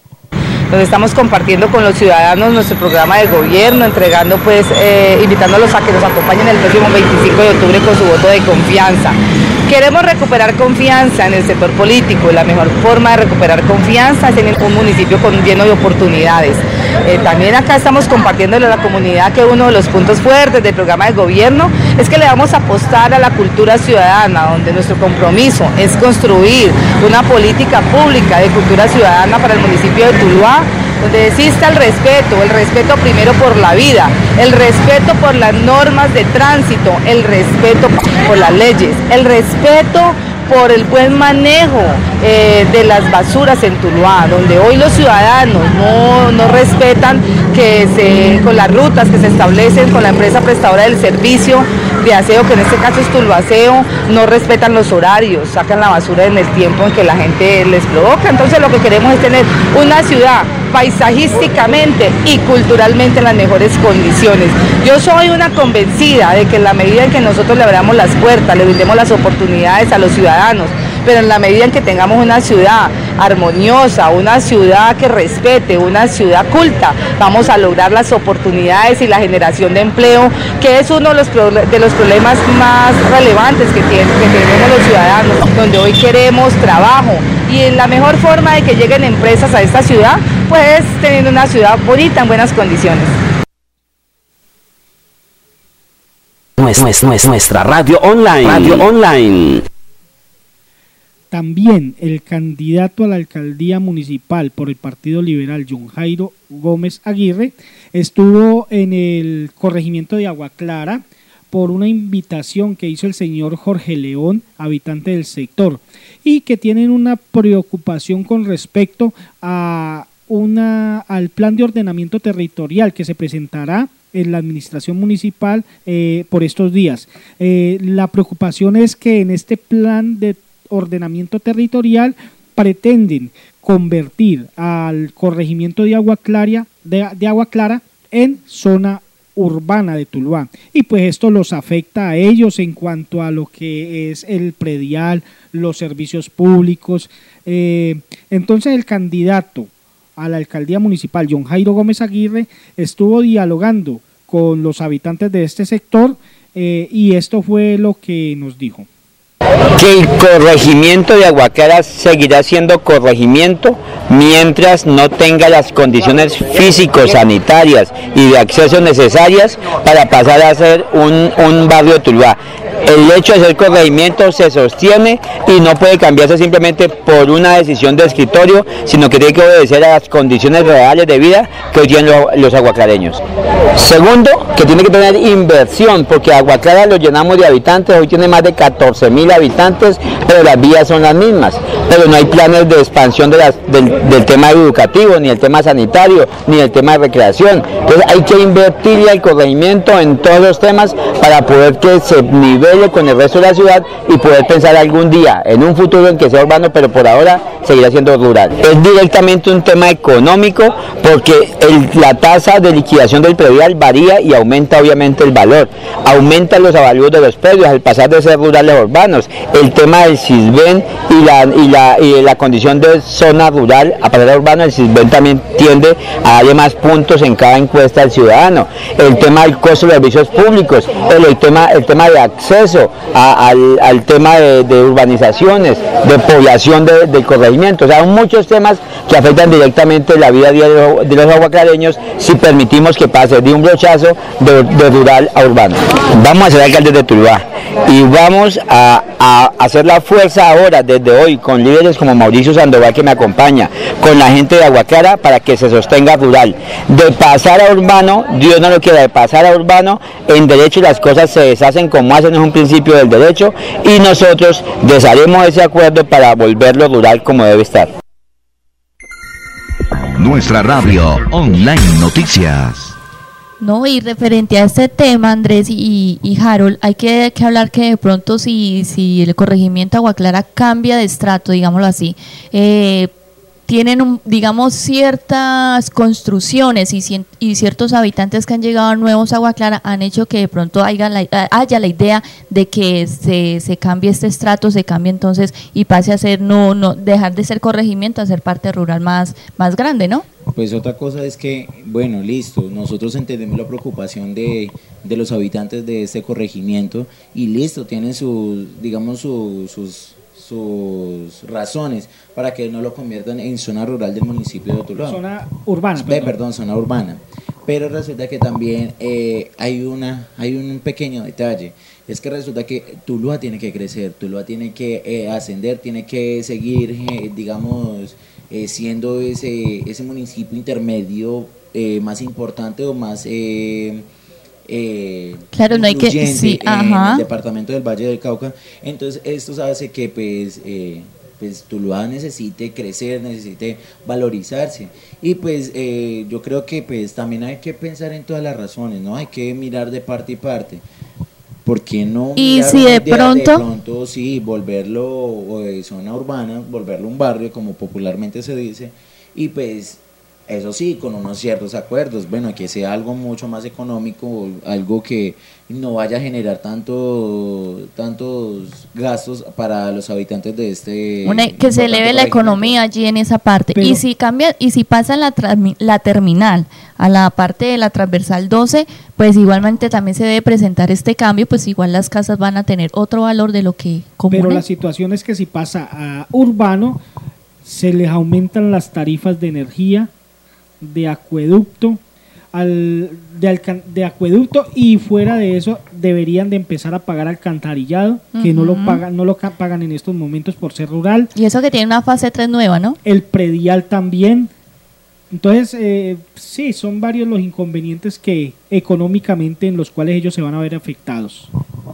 S19: Donde estamos compartiendo con los ciudadanos nuestro programa de gobierno, entregando pues, eh, invitándolos a que nos acompañen el próximo veinticinco de octubre con su voto de confianza. Queremos recuperar confianza en el sector político y la mejor forma de recuperar confianza es en un municipio con lleno de oportunidades. Eh, también acá estamos compartiéndole a la comunidad que uno de los puntos fuertes del programa de gobierno es que le vamos a apostar a la cultura ciudadana, donde nuestro compromiso es construir una política pública de cultura ciudadana para el municipio de Tuluá, donde exista el respeto, el respeto primero por la vida, el respeto por las normas de tránsito, el respeto por las leyes, el respeto por el buen manejo eh, de las basuras en Tuluá, donde hoy los ciudadanos no, no respetan que se, con las rutas que se establecen con la empresa prestadora del servicio de aseo, que en este caso es Tuluaseo, no respetan los horarios, sacan la basura en el tiempo en que la gente les provoca. Entonces lo que queremos es tener una ciudad paisajísticamente y culturalmente en las mejores condiciones. Yo soy una convencida de que en la medida en que nosotros le abramos las puertas, le brindemos las oportunidades a los ciudadanos, pero en la medida en que tengamos una ciudad armoniosa, una ciudad que respete, una ciudad culta, vamos a lograr las oportunidades y la generación de empleo, que es uno de los, de los problemas más relevantes que, tiene, que tenemos los ciudadanos, donde hoy queremos trabajo, y la mejor forma de que lleguen empresas a esta ciudad, pues teniendo una ciudad bonita, en buenas condiciones.
S7: Nuestra radio online. Radio online.
S2: También el candidato a la alcaldía municipal por el Partido Liberal, John Jairo Gómez Aguirre, estuvo en el corregimiento de Agua Clara por una invitación que hizo el señor Jorge León, habitante del sector, y que tienen una preocupación con respecto a una al plan de ordenamiento territorial que se presentará en la administración municipal eh, por estos días. Eh, la preocupación es que en este plan de ordenamiento territorial pretenden convertir al corregimiento de Agua Clara, de, de Agua Clara en zona urbana de Tuluá, y pues esto los afecta a ellos en cuanto a lo que es el predial, los servicios públicos. Eh, entonces el candidato a la alcaldía municipal, John Jairo Gómez Aguirre, estuvo dialogando con los habitantes de este sector eh, y esto fue lo que nos dijo.
S20: Que el corregimiento de Agua Clara seguirá siendo corregimiento mientras no tenga las condiciones físico-sanitarias y de acceso necesarias para pasar a ser un, un barrio de Tuluá. El hecho de ser corregimiento se sostiene y no puede cambiarse simplemente por una decisión de escritorio, sino que tiene que obedecer a las condiciones reales de vida que hoy tienen los aguaclareños. Segundo, que tiene que tener inversión, porque Agua Clara lo llenamos de habitantes, hoy tiene más de catorce mil habitantes, pero las vías son las mismas, pero no hay planes de expansión de las, del, del tema educativo, ni el tema sanitario, ni el tema de recreación. Entonces hay que invertirle al corregimiento en todos los temas para poder que se nivele con el resto de la ciudad y poder pensar algún día en un futuro en que sea urbano, pero por ahora seguirá siendo rural. Es directamente un tema económico porque el, la tasa de liquidación del predial varía y aumenta obviamente el valor, aumenta los avalúos de los predios al pasar de ser rurales a urbanos. El tema del CISBEN y la, y la la, y la condición de zona rural a pasar a urbano, el CISBEN también tiende a darle más puntos en cada encuesta al ciudadano. El tema del costo de los servicios públicos, el, el, tema, el tema de acceso a, al, al tema de, de urbanizaciones, de población de, del corregimiento, o sea, muchos temas que afectan directamente la vida diaria de los aguaclareños si permitimos que pase de un brochazo de, de rural a urbano. Vamos a ser alcaldes de Tuluá y vamos a, a hacer la fuerza ahora, desde hoy, con líderes como Mauricio Sandoval, que me acompaña, con la gente de Agua Clara, para que se sostenga rural. De pasar a urbano, Dios no lo quiera, de pasar a urbano, en derecho las cosas se deshacen como hacen, es un principio del derecho, y nosotros desharemos ese acuerdo para volverlo rural como debe estar.
S1: Nuestra radio online noticias.
S8: No, y referente a este tema, Andrés y, y Harold, hay que, que hablar que de pronto si, si el corregimiento Agua Clara cambia de estrato, digámoslo así, eh, tienen, un, digamos, ciertas construcciones y, cien, y ciertos habitantes que han llegado nuevos a Agua Clara han hecho que de pronto haya la, haya la idea de que se, se cambie este estrato, se cambie entonces y pase a ser, no, no dejar de ser corregimiento a ser parte rural más, más grande, ¿no?
S3: Pues otra cosa es que, bueno, listo, nosotros entendemos la preocupación de, de los habitantes de este corregimiento y listo, tienen sus, digamos, su, sus, sus razones para que no lo conviertan en zona rural del municipio de Tuluá.
S2: Zona urbana.
S3: Eh, perdón. perdón, zona urbana. Pero resulta que también eh, hay, una, hay un pequeño detalle, es que resulta que Tuluá tiene que crecer, Tuluá tiene que eh, ascender, tiene que seguir, eh, digamos... Eh, siendo ese, ese municipio intermedio eh, más importante o más eh, eh,
S8: claro, no hay que, sí,
S3: en
S8: ajá.
S3: el departamento del Valle del Cauca. Entonces esto hace que pues, eh, pues Tuluá necesite crecer, necesite valorizarse y pues eh, yo creo que pues también hay que pensar en todas las razones, ¿no? Hay que mirar de parte y parte. ¿Por qué no?
S8: Y si de pronto,
S3: de pronto sí, volverlo de zona urbana, volverlo un barrio, como popularmente se dice, y pues eso sí, con unos ciertos acuerdos, bueno, que sea algo mucho más económico, algo que no vaya a generar tanto tantos gastos para los habitantes de este...
S8: Una, que se eleve la economía allí en esa parte. Pero, y si cambia, y si pasa la, la terminal a la parte de la transversal doce, pues igualmente también se debe presentar este cambio, pues igual las casas van a tener otro valor de lo que común.
S2: Pero la situación es que si pasa a urbano, se les aumentan las tarifas de energía, de acueducto, al, de, alcan, de acueducto y fuera de eso deberían de empezar a pagar alcantarillado, uh-huh. que no lo pagan, no lo pagan en estos momentos por ser rural.
S8: Y eso que tiene una fase tres nueva, ¿no?
S2: El predial también. Entonces, eh, sí, son varios los inconvenientes que económicamente en los cuales ellos se van a ver afectados.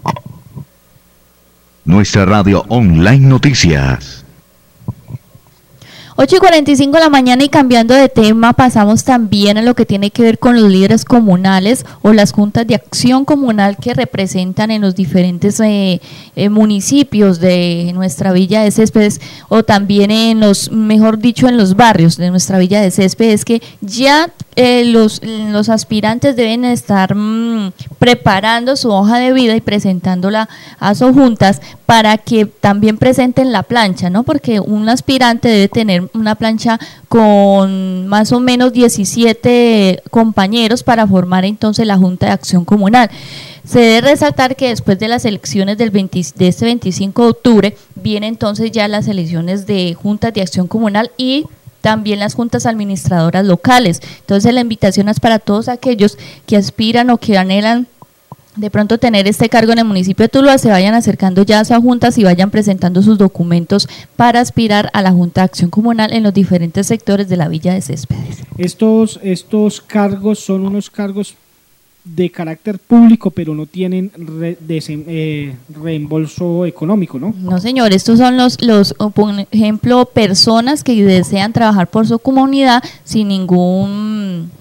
S1: Nuestra radio online noticias.
S8: ocho y cuarenta y cinco de la mañana y cambiando de tema, pasamos también a lo que tiene que ver con los líderes comunales o las juntas de acción comunal que representan en los diferentes eh, eh, municipios de nuestra Villa de Céspedes o también en los, mejor dicho, en los barrios de nuestra Villa de Céspedes, que ya eh, los, los aspirantes deben estar mmm, preparando su hoja de vida y presentándola a sus juntas para que también presenten la plancha, ¿no? Porque un aspirante debe tener una plancha con más o menos diecisiete compañeros para formar entonces la Junta de Acción Comunal. Se debe resaltar que después de las elecciones del veinte, de este veinticinco de octubre, vienen entonces ya las elecciones de Juntas de Acción Comunal y también las juntas administradoras locales. Entonces la invitación es para todos aquellos que aspiran o que anhelan de pronto tener este cargo en el municipio de Tuluá, se vayan acercando ya a sus juntas y vayan presentando sus documentos para aspirar a la Junta de Acción Comunal en los diferentes sectores de la Villa de Céspedes.
S2: Estos, estos cargos son unos cargos de carácter público, pero no tienen re, de, eh, reembolso económico, ¿no?
S8: No, señor, estos son los, los, por ejemplo, personas que desean trabajar por su comunidad sin ningún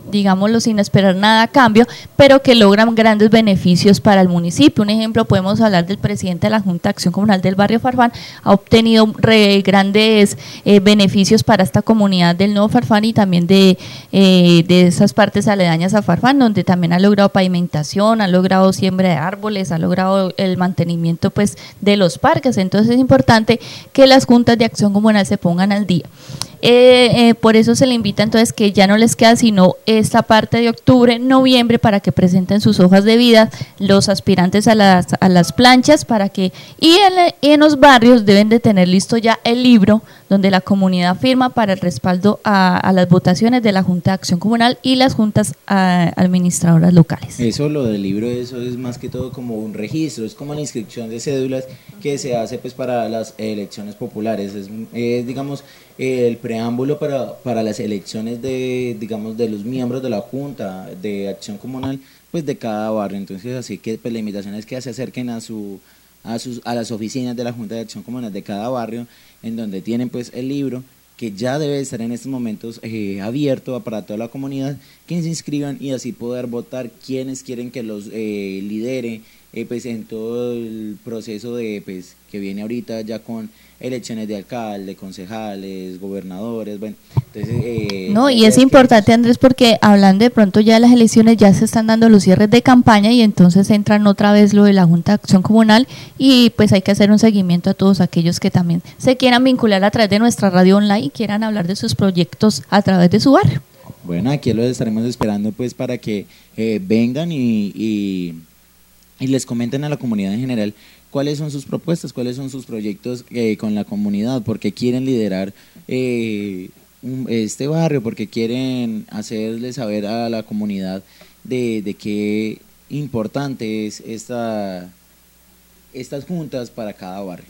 S8: digámoslo, sin esperar nada a cambio, pero que logran grandes beneficios para el municipio. Un ejemplo, podemos hablar del presidente de la Junta de Acción Comunal del barrio Farfán, ha obtenido re, grandes eh, beneficios para esta comunidad del Nuevo Farfán y también de, eh, de esas partes aledañas a Farfán, donde también ha logrado pavimentación, ha logrado siembra de árboles, ha logrado el mantenimiento pues de los parques. Entonces es importante que las juntas de acción comunal se pongan al día. Eh, eh, por eso se le invita entonces que ya no les queda sino esta parte de octubre, noviembre, para que presenten sus hojas de vida los aspirantes a las, a las planchas, para que y en, en los barrios deben de tener listo ya el libro donde la comunidad firma para el respaldo a, a las votaciones de la Junta de Acción Comunal y las juntas a, administradoras locales.
S3: Eso, lo del libro, eso es más que todo como un registro, es como la inscripción de cédulas que se hace pues para las elecciones populares, es, es digamos el preámbulo para, para las elecciones de, digamos, de los miembros de la Junta de Acción Comunal, pues de cada barrio. Entonces, así que pues, la invitación es que se acerquen a su a sus a las oficinas de la Junta de Acción Comunal de cada barrio, en donde tienen pues el libro, que ya debe estar en estos momentos eh, abierto para toda la comunidad, que se inscriban y así poder votar quienes quieren que los eh, lidere eh, pues en todo el proceso de pues que viene ahorita ya con elecciones de alcalde, concejales, gobernadores, bueno, entonces... Eh,
S8: no, y es importante, Andrés, porque hablando de pronto ya de las elecciones, ya se están dando los cierres de campaña y entonces entran otra vez lo de la Junta de Acción Comunal y pues hay que hacer un seguimiento a todos aquellos que también se quieran vincular a través de nuestra radio online y quieran hablar de sus proyectos a través de su barrio.
S3: Bueno, aquí los estaremos esperando pues para que eh, vengan y, y, y les comenten a la comunidad en general cuáles son sus propuestas, cuáles son sus proyectos eh, con la comunidad, porque quieren liderar eh, un, este barrio, porque quieren hacerle saber a la comunidad de, de qué importante es esta, estas juntas para cada barrio.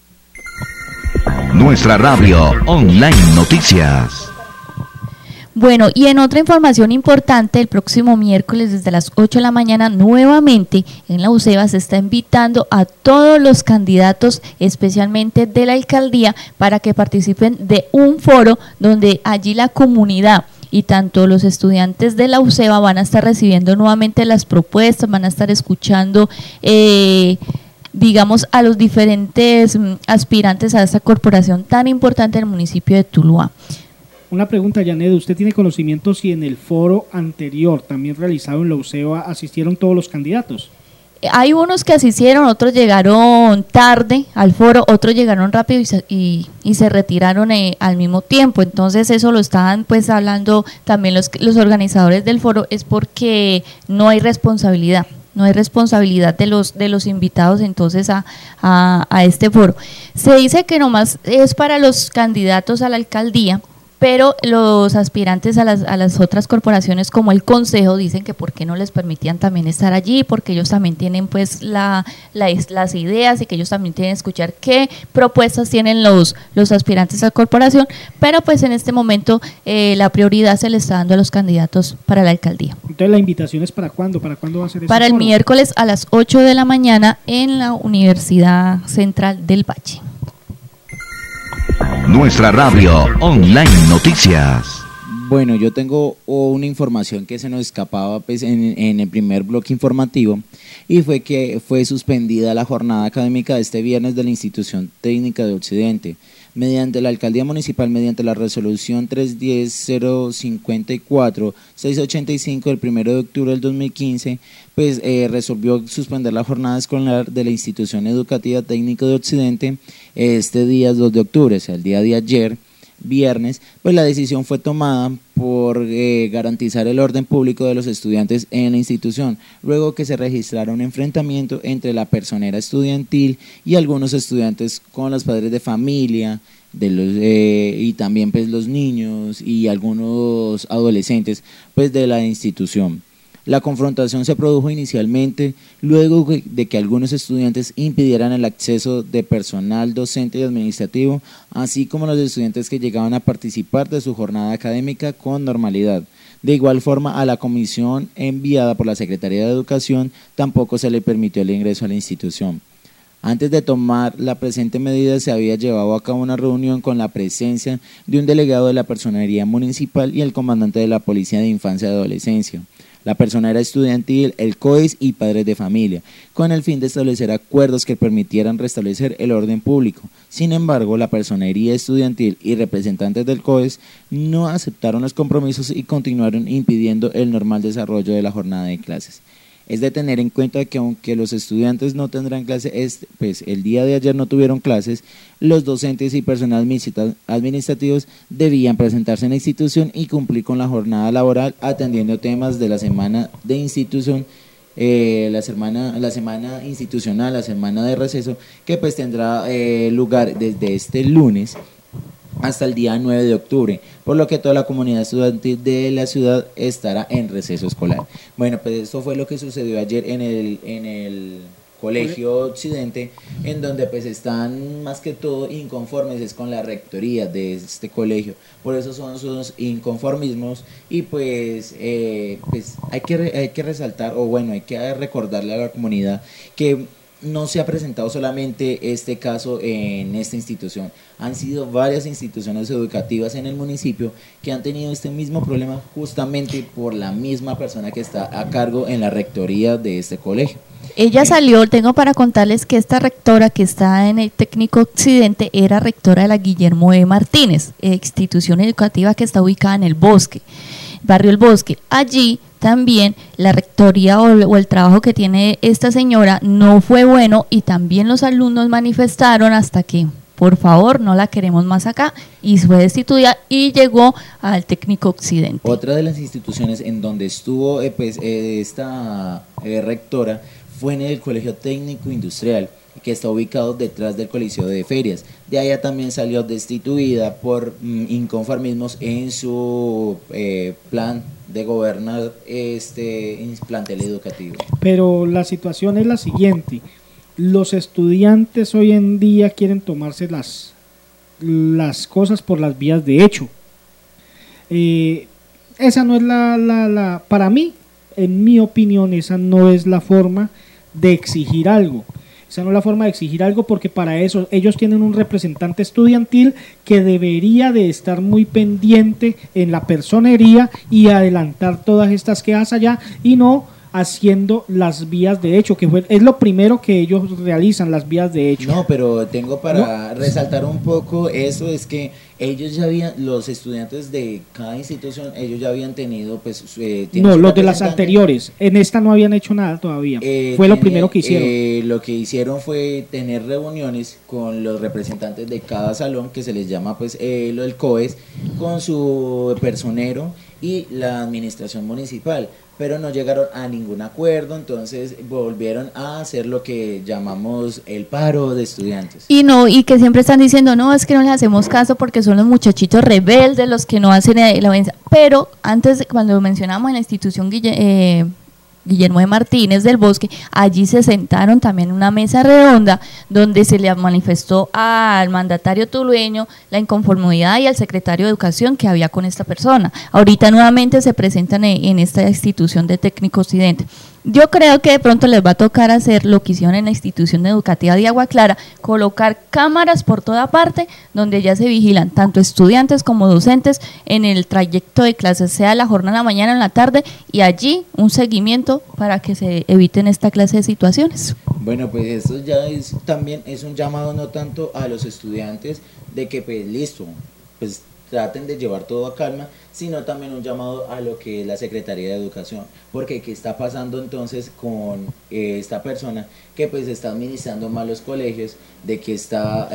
S1: Nuestra radio online noticias.
S8: Bueno, y en otra información importante, el próximo miércoles desde las ocho de la mañana nuevamente en la UCEBA se está invitando a todos los candidatos, especialmente de la alcaldía, para que participen de un foro donde allí la comunidad y tanto los estudiantes de la UCEBA van a estar recibiendo nuevamente las propuestas, van a estar escuchando eh, digamos a los diferentes mm, aspirantes a esta corporación tan importante del municipio de Tuluá.
S2: Una pregunta, Janet, ¿usted tiene conocimiento si en el foro anterior, también realizado en la UCEBA, asistieron todos los candidatos?
S8: Hay unos que asistieron, otros llegaron tarde al foro, otros llegaron rápido y se, y, y se retiraron eh, al mismo tiempo. Entonces eso lo estaban pues hablando también los, los organizadores del foro, es porque no hay responsabilidad. No hay responsabilidad de los de los invitados entonces a, a, a este foro. Se dice que nomás es para los candidatos a la alcaldía, pero los aspirantes a las, a las otras corporaciones como el Consejo dicen que por qué no les permitían también estar allí, porque ellos también tienen pues la, la, las ideas y que ellos también tienen que escuchar qué propuestas tienen los, los aspirantes a la corporación, pero pues en este momento eh, la prioridad se le está dando a los candidatos para la alcaldía.
S2: Entonces la invitación es ¿para cuándo? ¿Para cuándo va a ser ese
S8: Para el
S2: foro?
S8: miércoles a las ocho de la mañana en la Universidad Central del Valle.
S1: Nuestra radio online noticias.
S3: Bueno, yo tengo una información que se nos escapaba pues, en, en el primer bloque informativo, y fue que fue suspendida la jornada académica de este viernes de la Institución Técnica de Occidente. Mediante la Alcaldía Municipal, mediante la resolución trescientos diez cero cincuenta y cuatro seiscientos ochenta y cinco del primero de octubre del dos mil quince, pues eh, resolvió suspender la jornada escolar de la Institución Educativa Técnica de Occidente este día dos de octubre, o sea, el día de ayer, viernes. Pues la decisión fue tomada por eh, garantizar el orden público de los estudiantes en la institución, luego que se registrara un enfrentamiento entre la personera estudiantil y algunos estudiantes con los padres de familia de los, eh, y también pues los niños y algunos adolescentes pues de la institución. La confrontación se produjo inicialmente luego de que algunos estudiantes impidieran el acceso de personal docente y administrativo, así como los estudiantes que llegaban a participar de su jornada académica con normalidad. De igual forma, a la comisión enviada por la Secretaría de Educación tampoco se le permitió el ingreso a la institución. Antes de tomar la presente medida se había llevado a cabo una reunión con la presencia de un delegado de la Personería Municipal y el comandante de la Policía de Infancia y Adolescencia, la personera estudiantil, el COES y padres de familia, con el fin de establecer acuerdos que permitieran restablecer el orden público. Sin embargo, la personería estudiantil y representantes del COES no aceptaron los compromisos y continuaron impidiendo el normal desarrollo de la jornada de clases. Es de tener en cuenta que aunque los estudiantes no tendrán clases, pues el día de ayer no tuvieron clases, los docentes y personal administrativos debían presentarse en la institución y cumplir con la jornada laboral atendiendo temas de la semana de institución, eh, la semana la semana institucional, la semana de receso, que pues tendrá eh, lugar desde este lunes hasta el día nueve de octubre, por lo que toda la comunidad estudiantil de la ciudad estará en receso escolar. Bueno, pues esto fue lo que sucedió ayer en el, en el Colegio Occidente, en donde pues están más que todo inconformes es con la rectoría de este colegio, por eso son sus inconformismos y pues, eh, pues hay, que re, hay que resaltar, o bueno, hay que recordarle a la comunidad que no se ha presentado solamente este caso en esta institución, han sido varias instituciones educativas en el municipio que han tenido este mismo problema justamente por la misma persona que está a cargo en la rectoría de este colegio.
S8: Ella salió, tengo para contarles que esta rectora que está en el Técnico Occidente era rectora de la Guillermo E. Martínez, institución educativa que está ubicada en el Bosque, barrio El Bosque. Allí también la rectoría o, o el trabajo que tiene esta señora no fue bueno y también los alumnos manifestaron hasta que, por favor, no la queremos más acá, y fue destituida y llegó al Técnico Occidente.
S3: Otra de las instituciones en donde estuvo eh, pues, eh, esta eh, rectora fue en el Colegio Técnico Industrial, que está ubicado detrás del Coliseo de Ferias. De allá también salió destituida por mm, inconformismos en su eh, plan de gobernar este plantel educativo.
S2: Pero la situación es la siguiente: los estudiantes hoy en día quieren tomarse las, las cosas por las vías de hecho. Eh, esa no es la, la, la, para mí, en mi opinión, esa no es la forma de exigir algo. Esa no es la forma de exigir algo, porque para eso ellos tienen un representante estudiantil que debería de estar muy pendiente en la personería y adelantar todas estas quejas allá y no haciendo las vías de hecho, que fue, es lo primero que ellos realizan, las vías de hecho.
S3: No, pero tengo para ¿No? resaltar un poco eso, es que ellos ya habían, los estudiantes de cada institución, ellos ya habían tenido, pues... Eh,
S2: no, los de las anteriores, en esta no habían hecho nada todavía, eh, fue lo tiene, primero que hicieron.
S3: Eh, lo que hicieron fue tener reuniones con los representantes de cada salón, que se les llama pues eh, lo del COES, con su personero y la administración municipal, pero no llegaron a ningún acuerdo, entonces volvieron a hacer lo que llamamos el paro de estudiantes.
S8: Y no, y que siempre están diciendo, no, es que no les hacemos caso porque son los muchachitos rebeldes los que no hacen la obediencia. Pero antes, cuando mencionamos en la institución Guille, eh, Guillermo de Martínez del Bosque, allí se sentaron también en una mesa redonda donde se le manifestó al mandatario tulueño la inconformidad y al secretario de Educación que había con esta persona. Ahorita nuevamente se presentan en, en esta institución de Técnico Occidente. Yo creo que de pronto les va a tocar hacer lo que hicieron en la institución educativa de Agua Clara, colocar cámaras por toda parte donde ya se vigilan tanto estudiantes como docentes en el trayecto de clases, sea la jornada en la mañana o en la tarde, y allí un seguimiento para que se eviten esta clase de situaciones.
S3: Bueno, pues esto ya es también es un llamado no tanto a los estudiantes de que pues listo, pues traten de llevar todo a calma, sino también un llamado a lo que es la Secretaría de Educación, porque ¿qué está pasando entonces con eh, esta persona que pues está administrando mal los colegios, de que está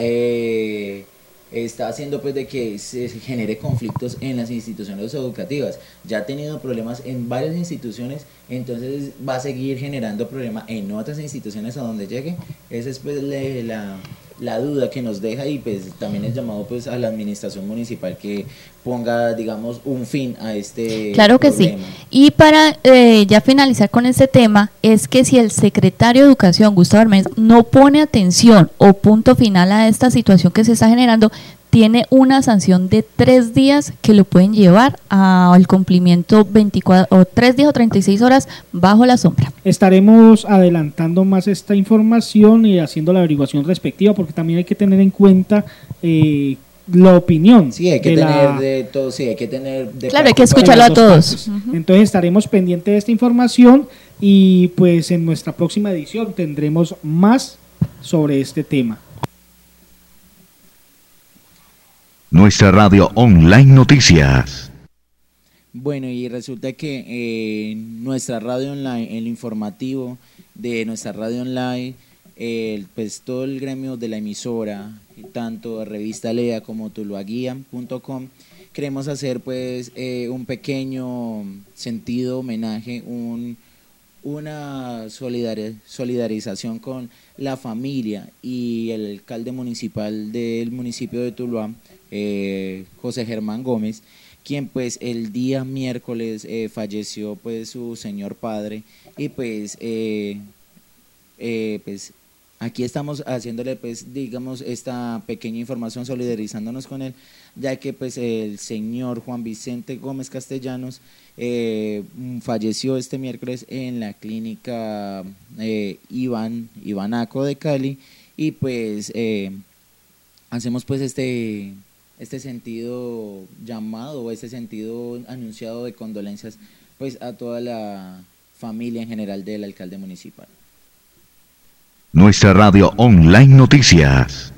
S3: eh, está haciendo pues de que se genere conflictos en las instituciones educativas? Ya ha tenido problemas en varias instituciones, entonces va a seguir generando problemas en otras instituciones a donde llegue. Esa es pues la... la duda que nos deja, y pues también es llamado pues a la administración municipal que ponga, digamos, un fin a este
S8: Claro que problema. Sí. Y para eh, ya finalizar con este tema, es que si el secretario de Educación, Gustavo Hermes, no pone atención o punto final a esta situación que se está generando, tiene una sanción de tres días que lo pueden llevar al cumplimiento veinticuatro o tres días o treinta y seis horas bajo la sombra.
S2: Estaremos adelantando más esta información y haciendo la averiguación respectiva, porque también hay que tener en cuenta eh, la opinión.
S3: Sí, hay que
S2: de
S3: tener
S2: la...
S3: de todo, sí, hay que tener de
S8: Claro, hay que escucharlo a todos.
S2: Uh-huh. Entonces estaremos pendientes de esta información y pues en nuestra próxima edición tendremos más sobre este tema.
S1: Nuestra radio online noticias.
S3: Bueno, y resulta que eh, nuestra radio online, el informativo de nuestra radio online, eh, pues todo el gremio de la emisora, tanto Revista Lea como tuluaguía punto com, queremos hacer pues eh, un pequeño sentido homenaje, un, una solidar- solidarización con la familia y el alcalde municipal del municipio de Tuluá, eh, José Germán Gómez, quien pues el día miércoles eh, falleció pues su señor padre, y pues eh, eh, pues aquí estamos haciéndole pues digamos esta pequeña información, solidarizándonos con él, ya que pues el señor Juan Vicente Gómez Castellanos eh, falleció este miércoles en la clínica eh, Iván Ivanaco de Cali, y pues eh, hacemos pues este este sentido llamado o este sentido anunciado de condolencias pues a toda la familia en general del alcalde municipal.
S1: Nuestra radio online noticias.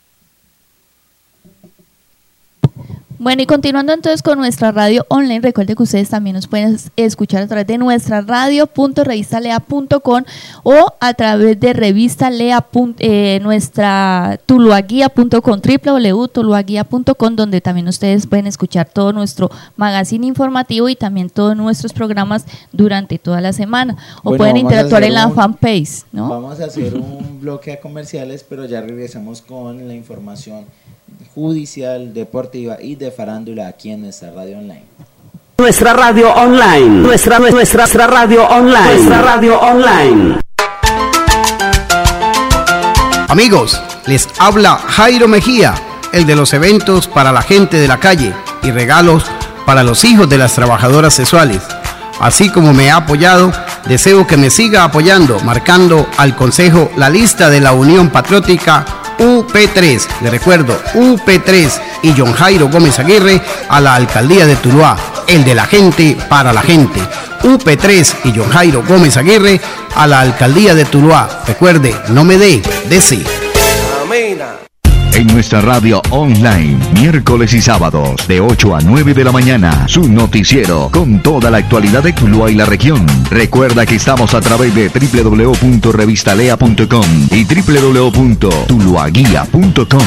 S8: Bueno, y continuando entonces con nuestra radio online, recuerde que ustedes también nos pueden escuchar a través de nuestra radio punto revista lea punto com o a través de revista lea. Eh, nuestra tuluaguía punto com, doble u doble u doble u punto tuluaguía punto com, donde también ustedes pueden escuchar todo nuestro magazine informativo y también todos nuestros programas durante toda la semana. O
S3: Bueno,
S8: pueden interactuar en la
S3: un,
S8: fanpage, ¿no?
S3: Vamos a hacer un bloque a comerciales, pero ya regresamos con la información judicial, deportiva y de farándula aquí en nuestra radio online.
S7: Nuestra radio online, nuestra, nuestra, nuestra radio online, nuestra radio online.
S21: Amigos, les habla Jairo Mejía, el de los eventos para la gente de la calle y regalos para los hijos de las trabajadoras sexuales. Así como me ha apoyado, deseo que me siga apoyando, marcando al Consejo la lista de la Unión Patriótica U P tres, le recuerdo, U P tres, y John Jairo Gómez Aguirre a la Alcaldía de Tuluá, el de la gente para la gente. U P tres y John Jairo Gómez Aguirre a la Alcaldía de Tuluá. Recuerde, no me dé, dese.
S1: En nuestra radio online, miércoles y sábados, de ocho a nueve de la mañana, su noticiero, con toda la actualidad de Tuluá y la región. Recuerda que estamos a través de doble u doble u doble u punto revista lea punto com y doble u doble u doble u punto tuluaguía punto com.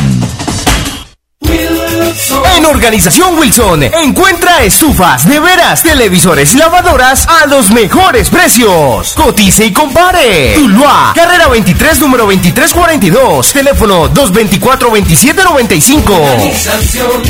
S22: En Organización Wilson, encuentra estufas, neveras, televisores y lavadoras a los mejores precios. Cotice y compare. Tuluá, carrera veintitrés, número veintitrés cuarenta y dos, teléfono dos veinticuatro veintisiete noventa y cinco.
S7: Organización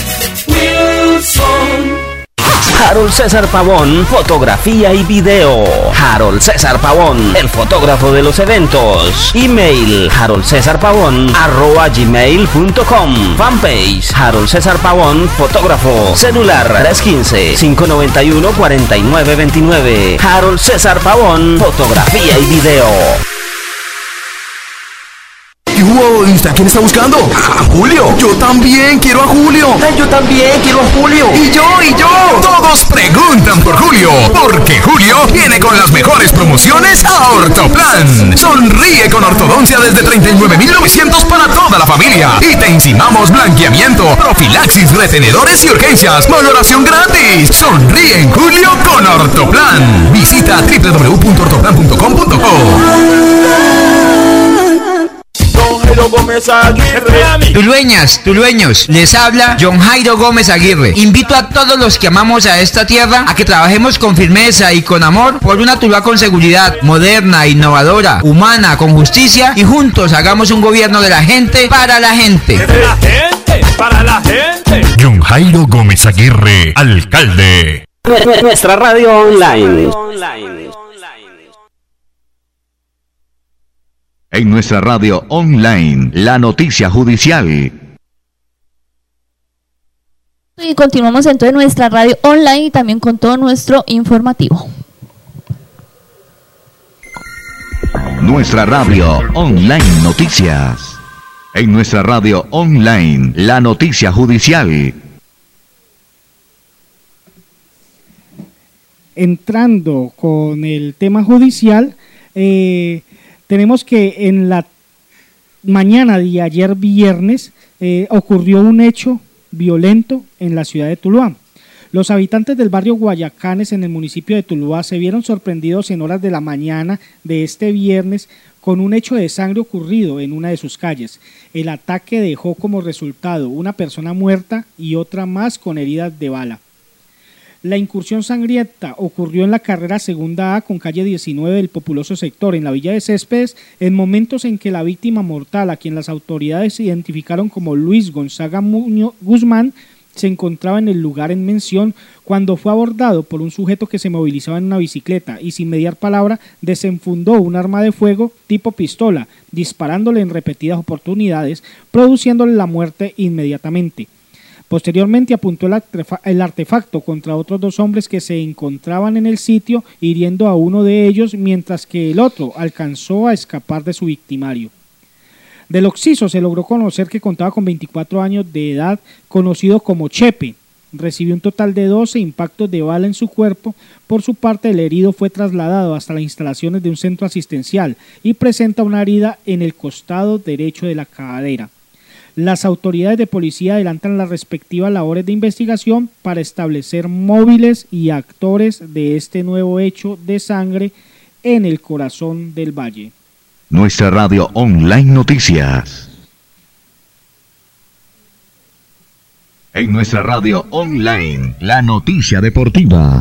S7: Wilson. Harold César Pavón, fotografía y video. Harold César Pavón, el fotógrafo de los eventos. Email harold césar pavón arroba gmail punto com. Fanpage Harold César Pavón, fotógrafo. Celular tres uno cinco, cinco nueve uno, cuatro nueve dos nueve. Harold César Pavón, fotografía y video.
S21: ¿Y hubo? ¿A quién está buscando? ¡A Julio! ¡Yo también quiero a Julio!
S22: Ay, yo también quiero a Julio.
S21: ¡Y yo, y yo! Todos preguntan por Julio, porque Julio viene con las mejores promociones a Ortoplan. Sonríe con ortodoncia desde treinta y nueve mil novecientos para toda la familia. Y te encimamos blanqueamiento, profilaxis, retenedores y urgencias. Valoración gratis. Sonríe en Julio con Ortoplan. Visita doble u doble u doble u punto ortoplan punto com punto co.
S23: Tulueñas, tulueños, les habla John Jairo Gómez Aguirre. Invito a todos los que amamos a esta tierra a que trabajemos con firmeza y con amor por una Tuluá con seguridad, moderna, innovadora, humana, con justicia, y juntos hagamos un gobierno de la gente para la gente.
S22: De la gente, para la gente.
S1: John Jairo Gómez Aguirre, alcalde.
S7: Nuestra radio online.
S1: En nuestra radio online, la noticia judicial.
S8: Y continuamos entonces nuestra radio online y también con todo nuestro informativo.
S1: Nuestra radio online noticias. En nuestra radio online, la noticia judicial.
S2: Entrando con el tema judicial, eh, tenemos que en la mañana de ayer viernes eh, ocurrió un hecho violento en la ciudad de Tuluá. Los habitantes del barrio Guayacanes en el municipio de Tuluá se vieron sorprendidos en horas de la mañana de este viernes con un hecho de sangre ocurrido en una de sus calles. El ataque dejó como resultado una persona muerta y otra más con heridas de bala. La incursión sangrienta ocurrió en la carrera segunda A con calle diecinueve del populoso sector en la villa de Céspedes, en momentos en que la víctima mortal, a quien las autoridades identificaron como Luis Gonzaga Muñoz Guzmán, se encontraba en el lugar en mención cuando fue abordado por un sujeto que se movilizaba en una bicicleta y sin mediar palabra desenfundó un arma de fuego tipo pistola, disparándole en repetidas oportunidades, produciéndole la muerte inmediatamente. Posteriormente apuntó el, artefa- el artefacto contra otros dos hombres que se encontraban en el sitio, hiriendo a uno de ellos, mientras que el otro alcanzó a escapar de su victimario. Del occiso se logró conocer que contaba con veinticuatro años de edad, conocido como Chepe. Recibió un total de doce impactos de bala en su cuerpo. Por su parte, el herido fue trasladado hasta las instalaciones de un centro asistencial y presenta una herida en el costado derecho de la cadera. Las autoridades de policía adelantan las respectivas labores de investigación para establecer móviles y actores de este nuevo hecho de sangre en el corazón del valle.
S1: Nuestra radio online noticias. En nuestra radio online, la noticia deportiva.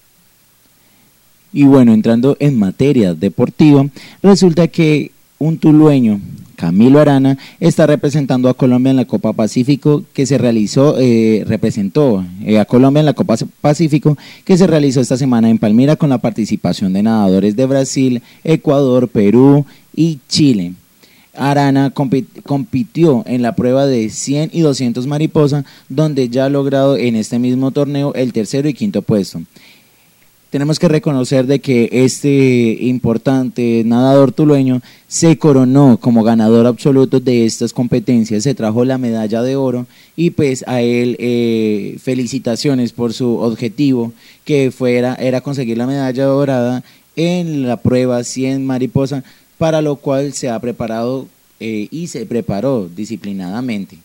S3: Y bueno, entrando en materia deportiva, resulta que un tulueño, Camilo Arana, está representando a Colombia en la Copa Pacífico que se realizó, eh, representó eh, a Colombia en la Copa Pacífico que se realizó esta semana en Palmira con la participación de nadadores de Brasil, Ecuador, Perú y Chile. Arana compit- compitió en la prueba de cien y doscientos mariposa, donde ya ha logrado en este mismo torneo el tercero y quinto puesto. Tenemos que reconocer de que este importante nadador tulueño se coronó como ganador absoluto de estas competencias, se trajo la medalla de oro y pues a él eh, felicitaciones por su objetivo que fuera, era conseguir la medalla dorada en la prueba cien mariposa, para lo cual se ha preparado eh, y se preparó disciplinadamente.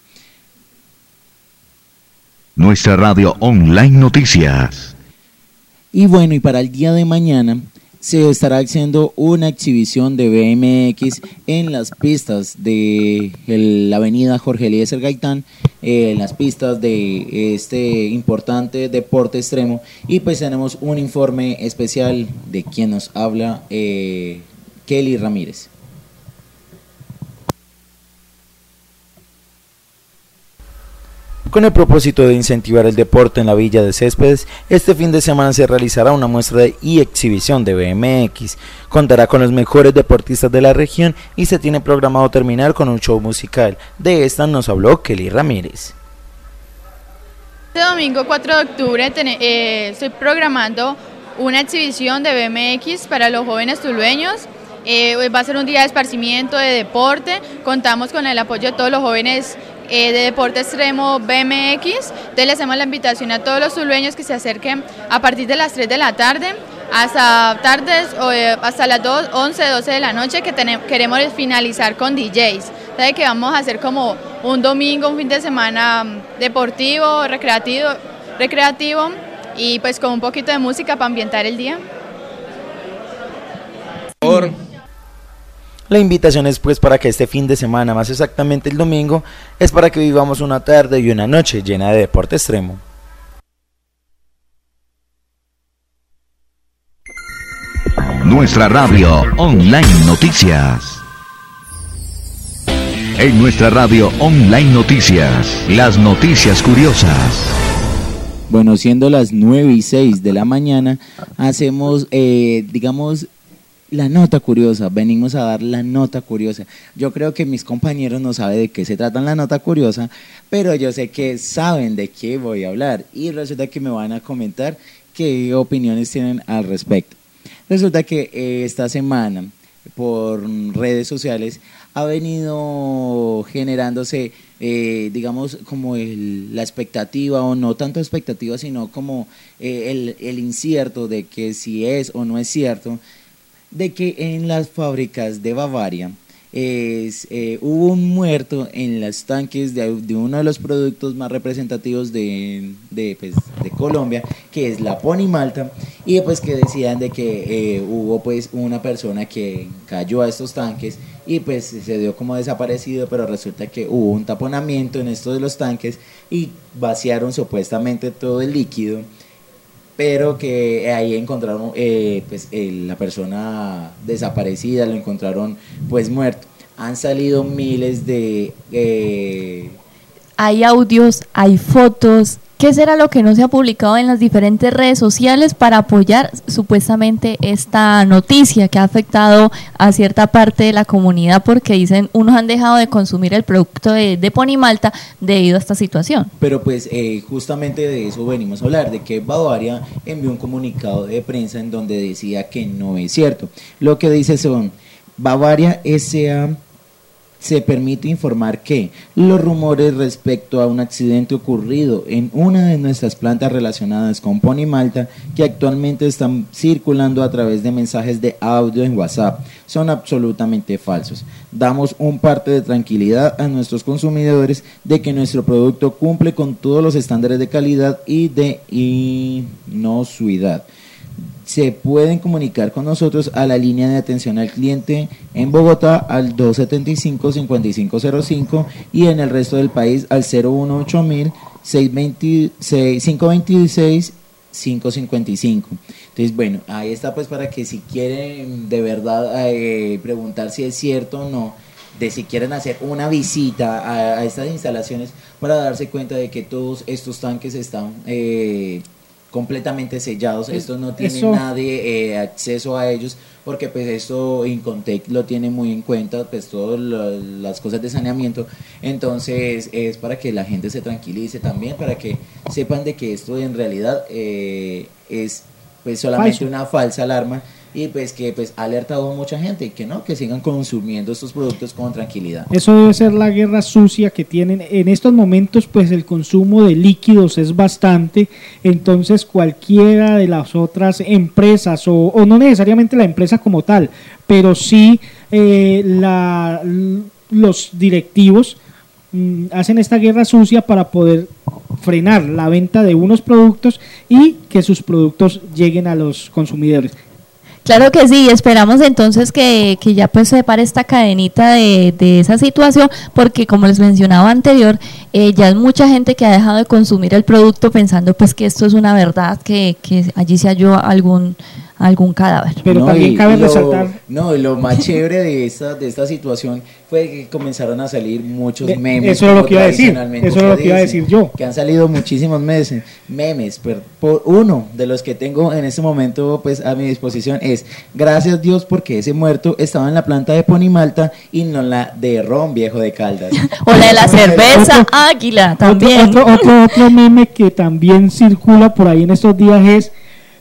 S1: Nuestra radio online noticias.
S3: Y bueno, y para el día de mañana se estará haciendo una exhibición de B M X en las pistas de el, la avenida Jorge Eliezer Gaitán, eh, en las pistas de este importante deporte extremo. Y pues tenemos un informe especial de quien nos habla, eh, Kelly Ramírez.
S16: Con el propósito de incentivar el deporte en la villa de Céspedes, este fin de semana se realizará una muestra y exhibición de B M X. Contará con los mejores deportistas de la región y se tiene programado terminar con un show musical. De esta nos habló Kelly Ramírez.
S4: Este domingo cuatro de octubre ten, eh, estoy programando una exhibición de B M X para los jóvenes tulueños. Eh, va a ser un día de esparcimiento, de deporte. Contamos con el apoyo de todos los jóvenes eh, de deporte extremo B M X. Entonces les hacemos la invitación a todos los tulueños que se acerquen a partir de las tres de la tarde hasta tardes o eh, hasta las dos, once, doce de la noche, que tenemos, queremos finalizar con D Js. Sabe que vamos a hacer como un domingo, un fin de semana deportivo, recreativo, recreativo y pues con un poquito de música para ambientar el día.
S16: Por La invitación es pues para que este fin de semana, más exactamente el domingo, es para que vivamos una tarde y una noche llena de deporte extremo.
S1: Nuestra radio online noticias. En nuestra radio online noticias, las noticias curiosas.
S3: Bueno, siendo las nueve y seis de la mañana, hacemos, eh, digamos, la nota curiosa, venimos a dar la nota curiosa. Yo creo que mis compañeros no saben de qué se trata la nota curiosa, pero yo sé que saben de qué voy a hablar y resulta que me van a comentar qué opiniones tienen al respecto. Resulta que eh, esta semana por redes sociales ha venido generándose, eh, digamos, como el, la expectativa, o no tanto expectativa, sino como eh, el, el incierto de que si es o no es cierto, de que en las fábricas de Bavaria es, eh, hubo un muerto en los tanques de, de uno de los productos más representativos de, de, pues, de Colombia, que es la Pony Malta, y pues que decían de que eh, hubo pues una persona que cayó a estos tanques y pues se dio como desaparecido, pero resulta que hubo un taponamiento en estos de los tanques y vaciaron supuestamente todo el líquido, pero que ahí encontraron eh, pues eh, la persona desaparecida, lo encontraron pues muerto. Han salido miles de... Eh...
S8: Hay audios, hay fotos. ¿Qué será lo que no se ha publicado en las diferentes redes sociales para apoyar supuestamente esta noticia que ha afectado a cierta parte de la comunidad? Porque dicen, unos han dejado de consumir el producto de, de Pony Malta debido a esta situación.
S3: Pero pues eh, justamente de eso venimos a hablar, de que Bavaria envió un comunicado de prensa en donde decía que no es cierto. Lo que dice son, Bavaria S A se permite informar que los rumores respecto a un accidente ocurrido en una de nuestras plantas relacionadas con Pony Malta, que actualmente están circulando a través de mensajes de audio en WhatsApp, son absolutamente falsos. Damos un parte de tranquilidad a nuestros consumidores de que nuestro producto cumple con todos los estándares de calidad y de inocuidad. Se pueden comunicar con nosotros a la línea de atención al cliente en Bogotá al dos setenta y cinco, cincuenta y cinco cero cinco y en el resto del país al cero uno ocho mil, cinco veintiséis, cinco cincuenta y cinco. Entonces, bueno, ahí está pues para que si quieren de verdad eh, preguntar si es cierto o no, de si quieren hacer una visita a, a estas instalaciones para darse cuenta de que todos estos tanques están... Eh, completamente sellados, esto no tiene Eso. nadie eh, acceso a ellos, porque pues esto Incontec lo tiene muy en cuenta, pues todas las cosas de saneamiento, entonces es para que la gente se tranquilice también, para que sepan de que esto en realidad eh, es pues solamente Falso. una falsa alarma, y pues que pues ha alertado a mucha gente, que no, que sigan consumiendo estos productos con tranquilidad.
S2: Eso debe ser la guerra sucia que tienen en estos momentos, pues el consumo de líquidos es bastante, entonces cualquiera de las otras empresas, o, o no necesariamente la empresa como tal, pero sí eh, la, los directivos mm, hacen esta guerra sucia para poder frenar la venta de unos productos y que sus productos lleguen a los consumidores.
S8: Claro que sí, esperamos entonces que, que ya pues se pare esta cadenita de, de esa situación, porque como les mencionaba anterior, eh, ya es mucha gente que ha dejado de consumir el producto pensando pues que esto es una verdad, que, que allí se halló algún algún cadáver.
S2: Pero no, también cabe
S3: lo,
S2: resaltar...
S3: No, lo más chévere de esta, de esta situación fue que comenzaron a salir muchos de, memes.
S2: Eso es lo que iba a decir, eso es lo que iba a decir yo.
S3: Que han salido muchísimos memes, memes pero por uno de los que tengo en este momento pues a mi disposición es, gracias Dios porque ese muerto estaba en la planta de Pony Malta y no en la de Ron Viejo de Caldas.
S8: O la de la cerveza Águila también.
S2: Otro, otro, otro, otro meme que también circula por ahí en estos días es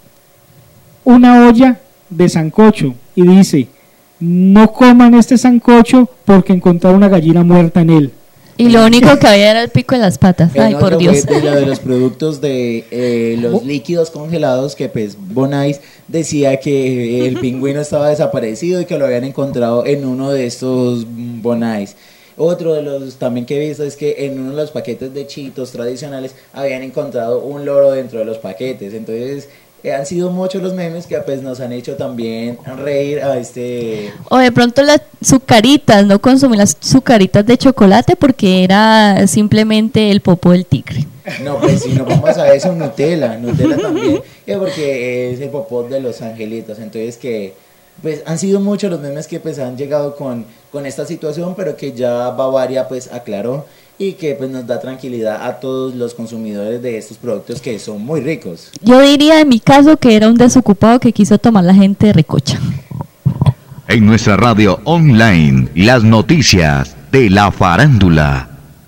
S2: una olla de sancocho y dice, no coman este sancocho porque encontraron una gallina muerta en él.
S8: Y lo único que había era el pico de las patas. Ay, por Dios.
S3: De lo de los productos de eh, los líquidos congelados, que pues Bonais decía que el pingüino estaba desaparecido y que lo habían encontrado en uno de estos Bonais. Otro de los también que he visto es que en uno de los paquetes de Cheetos tradicionales habían encontrado un loro dentro de los paquetes. Entonces eh, han sido muchos los memes que pues nos han hecho también reír a este...
S8: O de pronto las sucaritas, no consumí las sucaritas de chocolate porque era simplemente el popó del tigre.
S3: No, pues si no vamos a eso, Nutella, Nutella también, eh, porque es el popó de los angelitos. Entonces que pues han sido muchos los memes que pues han llegado con, con esta situación, pero que ya Bavaria pues aclaró y que pues nos da tranquilidad a todos los consumidores de estos productos que son muy ricos.
S8: Yo diría en mi caso que era un desocupado que quiso tomar la gente de recocha.
S1: En nuestra radio online, las noticias de la farándula.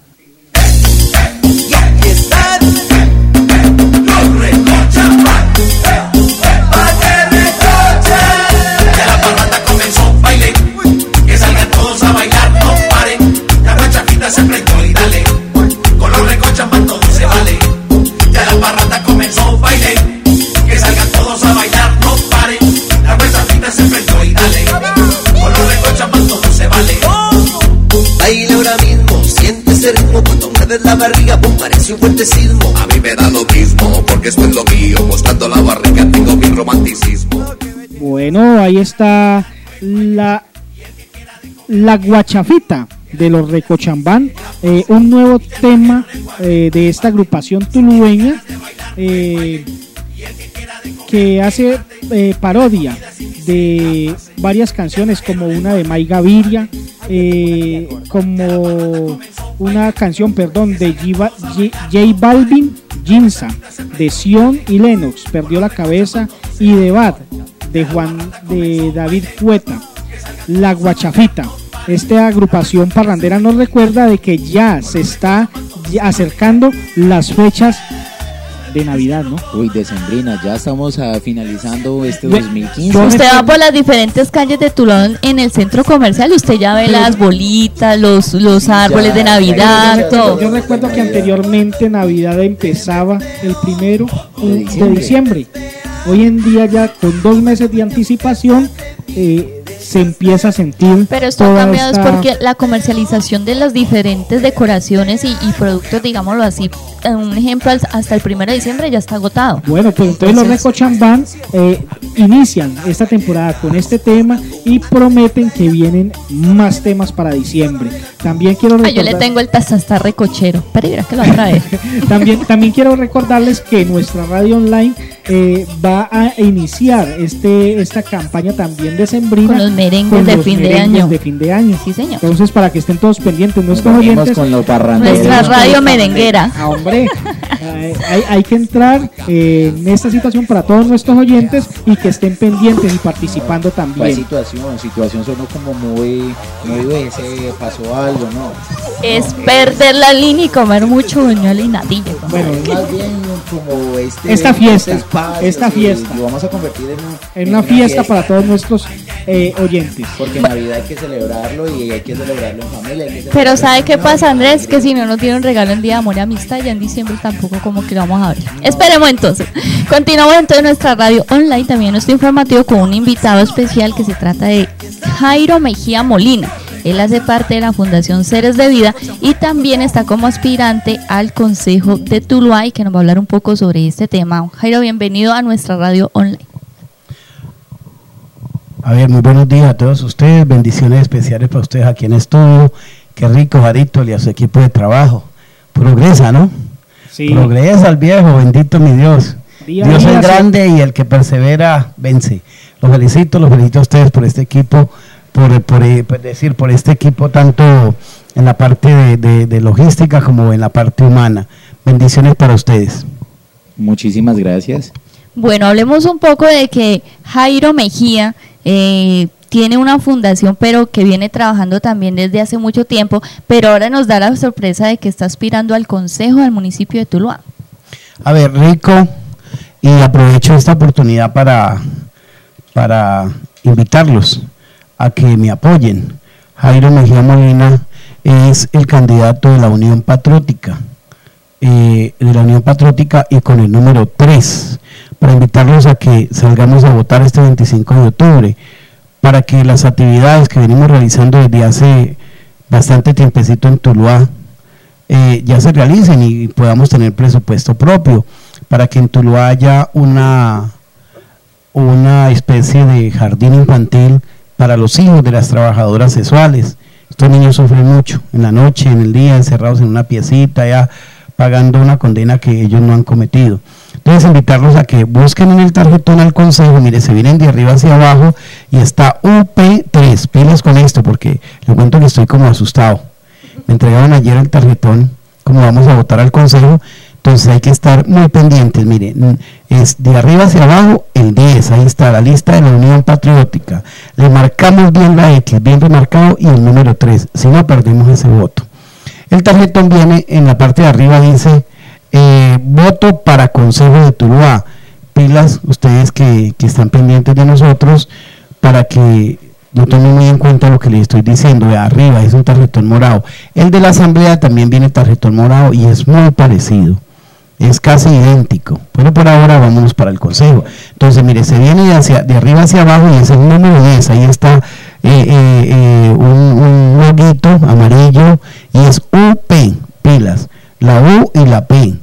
S10: Se prendió y dale, con los recochaban todo se vale. Ya la parranda comenzó, baile, que salgan todos a bailar, no paren. La vuelta fina se prendió y dale, con los recochaban todo se vale. Baile ahora mismo, siente ese ritmo, cuando mueves la barriga, pum, parece un fuerte sismo. A mí me da lo mismo, porque esto es lo mío, mostrando la barriga, tengo mi romanticismo.
S2: Bueno, ahí está la, la guachafita de los Recochambán, eh, un nuevo tema eh, de esta agrupación tulueña eh, que hace eh, parodia de varias canciones, como una de May Gaviria, eh, como una canción, perdón, de J, J Balvin, Ginza, de Sion y Lennox, Perdió la Cabeza, y de Bad, de Juan de David Cueta. La guachafita. Esta agrupación parrandera nos recuerda de que ya se está acercando las fechas de Navidad, ¿no?
S3: Uy, decembrina, ya estamos a, finalizando este dos mil quince.
S8: Usted va por las diferentes calles de Tuluá en el centro comercial y usted ya ve pero, las bolitas, los, los árboles ya, de Navidad,
S2: ya, ya,
S8: todo.
S2: Yo recuerdo que anteriormente Navidad empezaba el primero de diciembre. de diciembre. Hoy en día ya con dos meses de anticipación eh, se empieza a sentir.
S8: Pero esto ha cambiado esta... es porque la comercialización de las diferentes decoraciones y, y productos, digámoslo así, un ejemplo, hasta el primero de diciembre ya está agotado.
S2: Bueno, pues entonces, entonces... los Recochambán eh, inician esta temporada con este tema y prometen que vienen más temas para diciembre. También quiero recordar...
S8: Ah, yo le tengo el tazasta recochero, pero mira que lo va a traer.
S2: también, también quiero recordarles que nuestra radio online eh, va a iniciar este esta campaña también decembrina
S8: con los merengues, con de, los fin merengues
S2: de, de fin de año.
S8: Sí, señor.
S2: Entonces, para que estén todos pendientes, nuestros oyentes,
S3: con los
S8: nuestra radio merenguera.
S2: Ah, hombre, eh, hay, hay que entrar eh, en esta situación para todos nuestros oyentes y que estén pendientes y participando también.
S3: ¿Cuál situación? Situación sonó como muy, muy ese pasó algo, ¿no?
S8: Es no, perder es... la línea y comer mucho buñuelo y natilla.
S3: Bueno, más bien como este
S2: esta fiesta,
S3: este espacio,
S2: esta fiesta.
S3: Lo vamos a convertir en, un,
S2: en una, una fiesta, fiesta para todos nuestros eh, oyentes.
S3: Porque en Navidad hay que celebrarlo y hay que celebrarlo en familia.
S8: Pero ¿sabe qué pasa, Andrés? Que si no nos dieron regalo en Día de Amor y Amistad, ya en diciembre tampoco como que lo vamos a ver. Esperemos entonces. Continuamos entonces nuestra radio online, también nuestro informativo, con un invitado especial que se trata de Jairo Mejía Molina. Él hace parte de la Fundación Seres de Vida y también está como aspirante al Consejo de Tuluá, y que nos va a hablar un poco sobre este tema. Jairo, bienvenido a nuestra radio online.
S21: A ver, muy buenos días a todos ustedes, bendiciones especiales para ustedes aquí en estudio. Qué rico, Jarito, y a su equipo de trabajo. Progresa, ¿no? Sí. Progresa el viejo, bendito mi Dios. Día Dios día, es grande sí. Y el que persevera vence. Los felicito, los felicito a ustedes por este equipo, por, por, por decir, por este equipo tanto en la parte de, de, de logística como en la parte humana. Bendiciones para ustedes.
S3: Muchísimas gracias.
S8: Bueno, hablemos un poco de que Jairo Mejía eh, tiene una fundación, pero que viene trabajando también desde hace mucho tiempo, pero ahora nos da la sorpresa de que está aspirando al Consejo del municipio de Tuluá.
S21: A ver, rico, y aprovecho esta oportunidad para, para invitarlos a que me apoyen. Jairo Mejía Molina es el candidato de la Unión Patriótica, eh, de la Unión Patriótica y con el número tres, para invitarlos a que salgamos a votar este veinticinco de octubre, para que las actividades que venimos realizando desde hace bastante tiempecito en Tuluá eh, ya se realicen y podamos tener presupuesto propio, para que en Tuluá haya una, una especie de jardín infantil para los hijos de las trabajadoras sexuales. Estos niños sufren mucho, en la noche, en el día, encerrados en una piecita, ya pagando una condena que ellos no han cometido. Entonces, invitarlos a que busquen en el tarjetón al consejo. Mire, se vienen de arriba hacia abajo y está U P tres, pilas con esto, porque les cuento que estoy como asustado. Me entregaron ayer el tarjetón, como vamos a votar al consejo. Entonces hay que estar muy pendientes. Mire, es de arriba hacia abajo el diez, ahí está la lista de la Unión Patriótica. Le marcamos bien la X, bien remarcado, y el número tres, si no perdemos ese voto. El tarjetón viene en la parte de arriba, dice eh, voto para Consejo de Tuluá. Pilas ustedes que, que están pendientes de nosotros para que no tomen muy en cuenta lo que les estoy diciendo. De arriba es un tarjetón morado. El de la Asamblea también viene tarjetón morado y es muy parecido. Es casi idéntico, pero por ahora vámonos para el Consejo. Entonces, mire, se viene de, hacia, de arriba hacia abajo y es el número diez, ahí está eh, eh, eh, un, un loguito amarillo y es U P, pilas, la U y la P,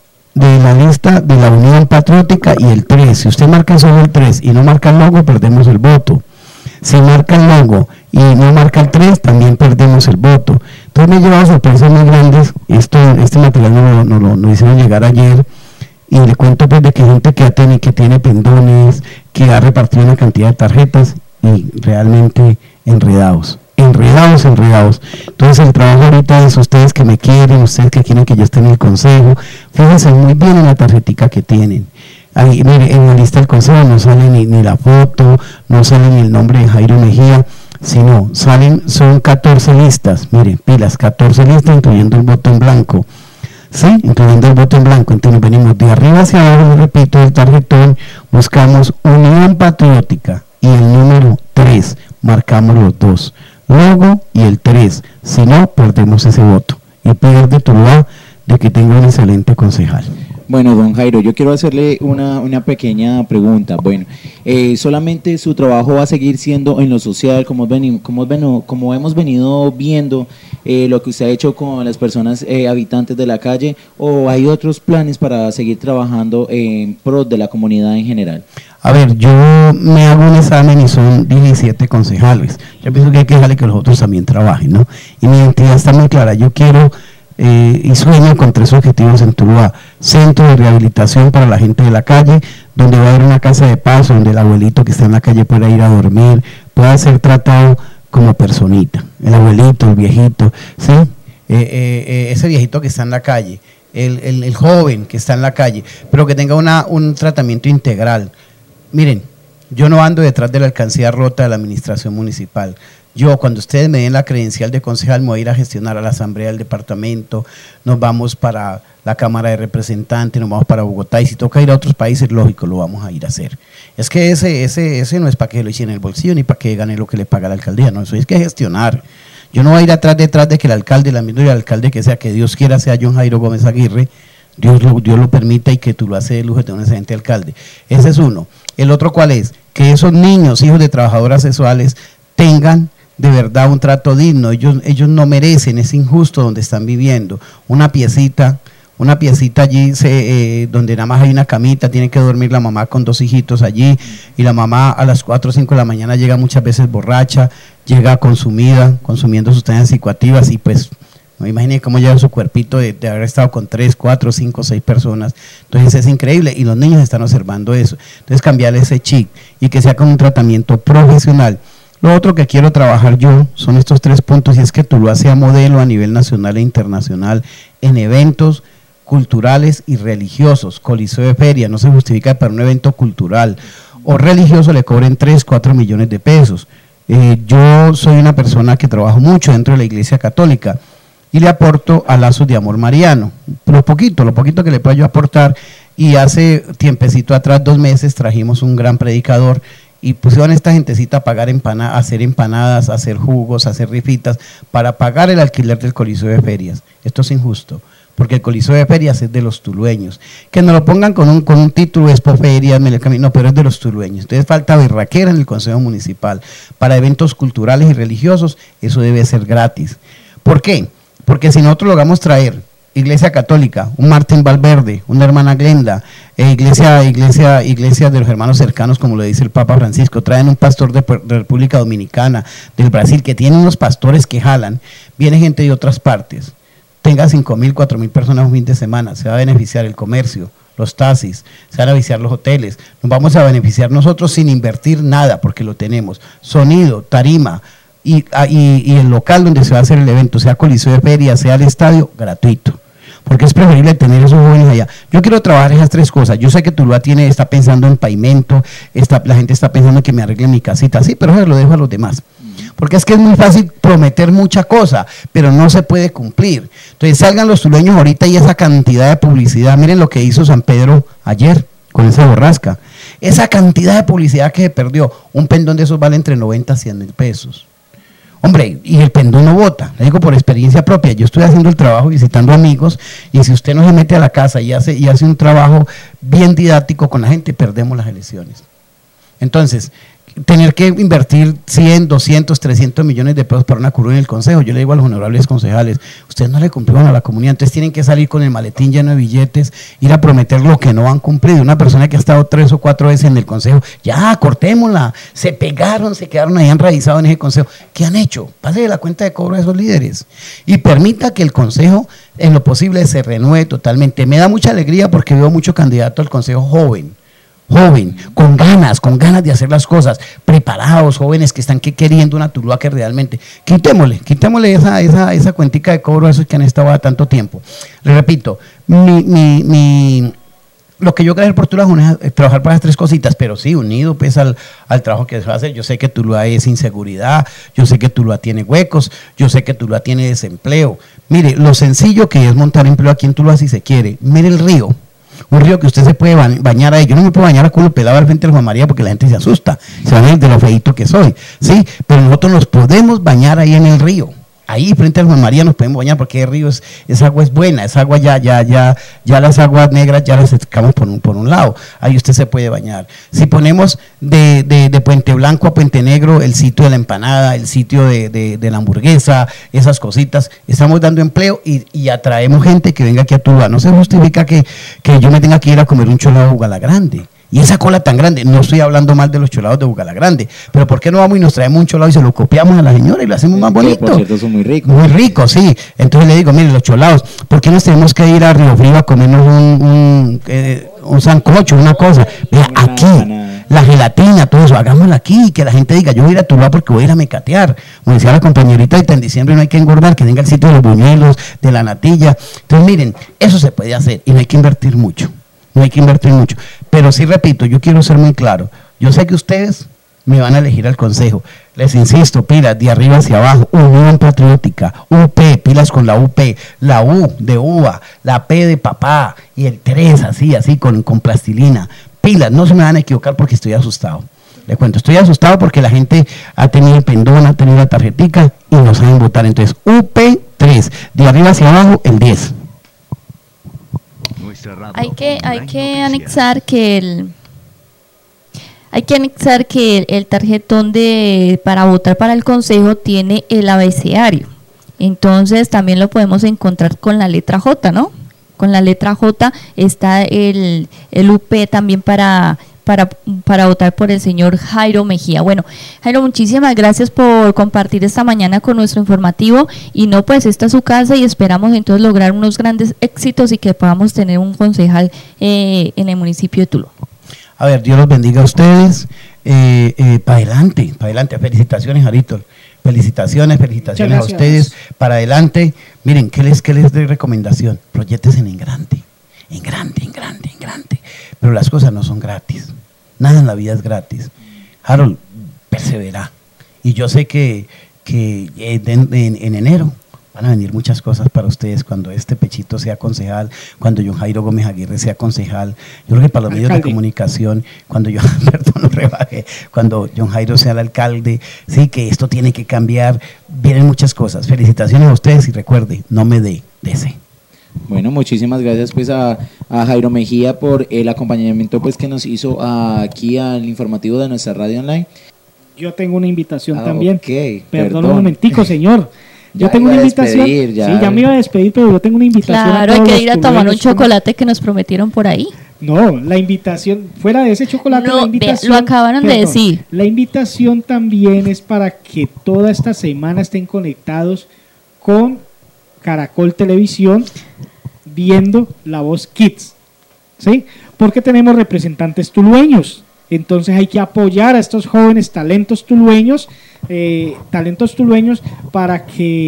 S21: de la lista de la Unión Patriótica, y el tres. Si usted marca solo el tres y no marca el logo, perdemos el voto. Si marca el logo y no marca el tres, también perdemos el voto. Entonces me he llevado sorpresas muy grandes. Esto, este material nos no, no, no hicieron llegar ayer, y le cuento pues de que gente que tiene, que tiene pendones, que ha repartido una cantidad de tarjetas, y realmente enredados, enredados, enredados. Entonces el trabajo ahorita es ustedes que me quieren, ustedes que quieren que yo esté en el consejo, fíjense muy bien en la tarjetica que tienen. Ahí, mire, en la lista del consejo no sale ni, ni la foto, no sale ni el nombre de Jairo Mejía, sino salen, son catorce listas, mire, pilas, catorce listas, incluyendo el voto en blanco, sí, incluyendo el voto en blanco. Entonces venimos de arriba hacia abajo, repito, el tarjetón, buscamos Unión Patriótica y el número tres, marcamos los dos, logo y el tres, si no, perdemos ese voto, y pierde Tuluá de que tenga un excelente concejal.
S3: Bueno, don Jairo, yo quiero hacerle una, una pequeña pregunta. Bueno, eh, solamente su trabajo va a seguir siendo en lo social, como, veni, como, veno, como hemos venido viendo eh, lo que usted ha hecho con las personas eh, habitantes de la calle, o hay otros planes para seguir trabajando en pro de la comunidad en general.
S21: A ver, yo me hago un examen y son diecisiete concejales. Yo pienso que hay que dejarle que los otros también trabajen, ¿no? Y mi identidad está muy clara. Yo quiero eh, y sueño con tres objetivos en Tuluá: centro de rehabilitación para la gente de la calle, donde va a haber una casa de paso, donde el abuelito que está en la calle pueda ir a dormir, pueda ser tratado como personita, el abuelito, el viejito, ¿sí? Eh, eh, eh, ese viejito que está en la calle, el, el, el joven que está en la calle, pero que tenga una, un tratamiento integral. Miren, yo no ando detrás de la alcancía rota de la administración municipal. Yo, cuando ustedes me den la credencial de concejal, me voy a ir a gestionar a la asamblea del departamento, nos vamos para la Cámara de Representantes, nos vamos para Bogotá, y si toca ir a otros países, lógico, lo vamos a ir a hacer. Es que ese, ese, ese no es para que lo eche en el bolsillo, ni para que gane lo que le paga la alcaldía, no, eso es que gestionar. Yo no voy a ir atrás detrás de que el alcalde, la misma del alcalde que sea, que Dios quiera sea John Jairo Gómez Aguirre, Dios lo, Dios lo permita, y que tú lo haces de lujo de un excelente alcalde. Ese es uno. El otro, ¿cuál es? Que esos niños, hijos de trabajadoras sexuales, tengan de verdad un trato digno. Ellos, ellos no merecen, es injusto donde están viviendo. Una piecita, una piecita allí se, eh, donde nada más hay una camita, tiene que dormir la mamá con dos hijitos allí, y la mamá a las cuatro o cinco de la mañana llega muchas veces borracha, llega consumida, consumiendo sustancias psicoactivas, y pues no imaginen cómo lleva su cuerpito de, de haber estado con tres, cuatro, cinco, seis personas. Entonces es increíble, y los niños están observando eso. Entonces cambiarle ese chip y que sea con un tratamiento profesional. Lo otro que quiero trabajar yo son estos tres puntos, y es que Tuluá sea modelo a nivel nacional e internacional en eventos culturales y religiosos. Coliseo de feria no se justifica para un evento cultural o religioso le cobren tres, cuatro millones de pesos. Eh, yo soy una persona que trabajo mucho dentro de la Iglesia Católica y le aporto a Lazos de Amor Mariano, lo poquito, lo poquito que le puedo yo aportar, y hace tiempecito atrás, dos meses, trajimos un gran predicador y pusieron a esta gentecita a pagar empanadas, a hacer empanadas, a hacer jugos, a hacer rifitas, para pagar el alquiler del Coliseo de Ferias. Esto es injusto, porque el Coliseo de Ferias es de los tulueños. Que nos lo pongan con un, con un título, Expo Ferias, no, pero es de los tulueños. Entonces falta berraquera en el Consejo Municipal. Para eventos culturales y religiosos, eso debe ser gratis. ¿Por qué? Porque si nosotros logramos traer Iglesia Católica, un Martín Valverde, una hermana Glenda, eh, iglesia, iglesia, iglesia de los hermanos cercanos, como lo dice el Papa Francisco, traen un pastor de, de República Dominicana, del Brasil, que tiene unos pastores que jalan, viene gente de otras partes, tenga cinco mil, cuatro mil personas un fin de semana, se va a beneficiar el comercio, los taxis, se van a beneficiar los hoteles, nos vamos a beneficiar nosotros sin invertir nada, porque lo tenemos, sonido, tarima, Y, y, y el local donde se va a hacer el evento, sea Coliseo de Feria, sea el estadio, gratuito. porque es preferible tener esos jóvenes allá. Yo quiero trabajar esas tres cosas. Yo sé que Tuluá tiene, está pensando en pavimento, está, la gente está pensando en que me arregle mi casita, sí, pero eso lo dejo a los demás. Porque es que es muy fácil prometer mucha cosa, pero no se puede cumplir. Entonces salgan los tulueños ahorita y esa cantidad de publicidad, miren lo que hizo San Pedro ayer con esa borrasca, esa cantidad de publicidad que se perdió, un pendón de esos vale entre noventa a cien mil pesos. Hombre, y el pendón no vota, le digo por experiencia propia, yo estoy haciendo el trabajo visitando amigos, y si usted no se mete a la casa y hace, y hace un trabajo bien didáctico con la gente, perdemos las elecciones. Entonces, tener que invertir cien, doscientos, trescientos millones de pesos para una curul en el consejo, yo le digo a los honorables concejales, ustedes no le cumplieron a la comunidad, entonces tienen que salir con el maletín lleno de billetes, ir a prometer lo que no han cumplido. Una persona que ha estado tres o cuatro veces en el consejo, ya, cortémosla, se pegaron, se quedaron ahí enraizados en ese consejo. ¿Qué han hecho? Pase de la cuenta de cobro a esos líderes y permita que el consejo en lo posible se renueve totalmente. Me da mucha alegría porque veo mucho candidato al consejo joven, joven, con ganas, con ganas de hacer las cosas, preparados, jóvenes que están que queriendo una Tuluá que realmente, quitémosle, quitémosle esa, esa, esa cuentica de cobro a esos que han estado a tanto tiempo. Le repito, mi, mi, mi, lo que yo quiero hacer por Tuluá es trabajar para esas tres cositas, pero sí, unido pues al, al trabajo que se va a hacer. Yo sé que Tuluá es inseguridad, yo sé que Tuluá tiene huecos, yo sé que Tuluá tiene desempleo. Mire, lo sencillo que es montar empleo aquí en Tuluá si se quiere, mire el río. Un río que usted se puede bañar ahí. Yo no me puedo bañar a culo pelado al frente del Juan María porque la gente se asusta, se van a ir de lo feíto que soy, ¿sí? Pero nosotros nos podemos bañar ahí en el río. Ahí frente al Juan María nos podemos bañar porque el río es, esa agua es buena, esa agua ya, ya, ya, ya las aguas negras ya las sacamos por un, por un lado, ahí usted se puede bañar. Si ponemos de, de, de Puente Blanco a Puente Negro el sitio de la empanada, el sitio de, de, de la hamburguesa, esas cositas, estamos dando empleo y, y atraemos gente que venga aquí a Tuluá. No se justifica que, que yo me tenga que ir a comer un cholado de Bugalagrande. Y esa cola tan grande, no estoy hablando mal de los cholados de Bugalagrande, pero ¿por qué no vamos y nos traemos un cholado y se lo copiamos a la señora y lo hacemos más bonito?
S3: Por cierto, son muy ricos.
S21: Muy ricos, sí. Entonces le digo, mire, los cholados, ¿por qué nos tenemos que ir a Río Frío a comernos un, un, eh, un sancocho, una cosa? Vea, aquí, la gelatina, todo eso, hagámoslo aquí, que la gente diga, yo voy a ir a Tuluá porque voy a ir a mecatear. Como decía la compañerita, en diciembre no hay que engordar, que venga el sitio de los buñuelos, de la natilla. Entonces miren, eso se puede hacer y no hay que invertir mucho. No hay que invertir mucho, pero sí repito, yo quiero ser muy claro, yo sé que ustedes me van a elegir al consejo, les insisto, pilas de arriba hacia abajo, Unión Patriótica, U P, pilas con la U P, la U de uva, la P de papá y el tres así, así con, con plastilina, pilas, no se me van a equivocar porque estoy asustado. Le cuento, estoy asustado porque la gente ha tenido el pendón, ha tenido la tarjetica y no saben votar, entonces U P tres, de arriba hacia abajo el diez.
S8: Hay que, hay que anexar que el hay que anexar que el, el tarjetón de para votar para el consejo tiene el abecedario. Entonces también lo podemos encontrar con la letra J, ¿no? Con la letra J está el, el U P también para Para, para votar por el señor Jairo Mejía. Bueno, Jairo, muchísimas gracias por compartir esta mañana con nuestro informativo y no, pues esta es su casa y esperamos entonces lograr unos grandes éxitos y que podamos tener un concejal eh, en el municipio de Tuluá.
S21: A ver, Dios los bendiga a ustedes, eh, eh, para adelante, para adelante, felicitaciones Jarito, felicitaciones, felicitaciones a ustedes, para adelante. Miren, ¿qué les, qué les doy recomendación? Proyéctense en grande, en grande, en grande, en grande. Pero las cosas no son gratis, nada en la vida es gratis. Harold, persevera. Y yo sé que, que en, en, en enero van a venir muchas cosas para ustedes cuando este Pechito sea concejal, cuando John Jairo Gómez Aguirre sea concejal. Yo creo que para los medios de comunicación, cuando yo, perdón, lo rebajé, cuando John Jairo sea el alcalde, sí, que esto tiene que cambiar, vienen muchas cosas. Felicitaciones a ustedes y recuerde, no me dé, dese.
S3: Bueno, muchísimas gracias pues a, a Jairo Mejía por el acompañamiento pues que nos hizo a, aquí al informativo de nuestra radio online.
S2: Yo tengo una invitación
S3: ah,
S2: también.
S3: Okay,
S2: perdón,
S3: perdón
S2: un momentico, señor. Yo
S3: ya
S2: tengo una invitación.
S3: Despedir, ya.
S2: Sí, ya me iba a despedir, pero yo tengo una invitación.
S8: Claro, hay que ir a tomar un chocolate que nos prometieron por ahí.
S2: No, la invitación, fuera de ese chocolate,
S8: no,
S2: la invitación.
S8: Lo acabaron perdón, de decir.
S2: La invitación también es para que toda esta semana estén conectados con Caracol Televisión, viendo La Voz Kids, ¿sí? Porque tenemos representantes tulueños, entonces hay que apoyar a estos jóvenes talentos tulueños, eh, talentos tulueños para que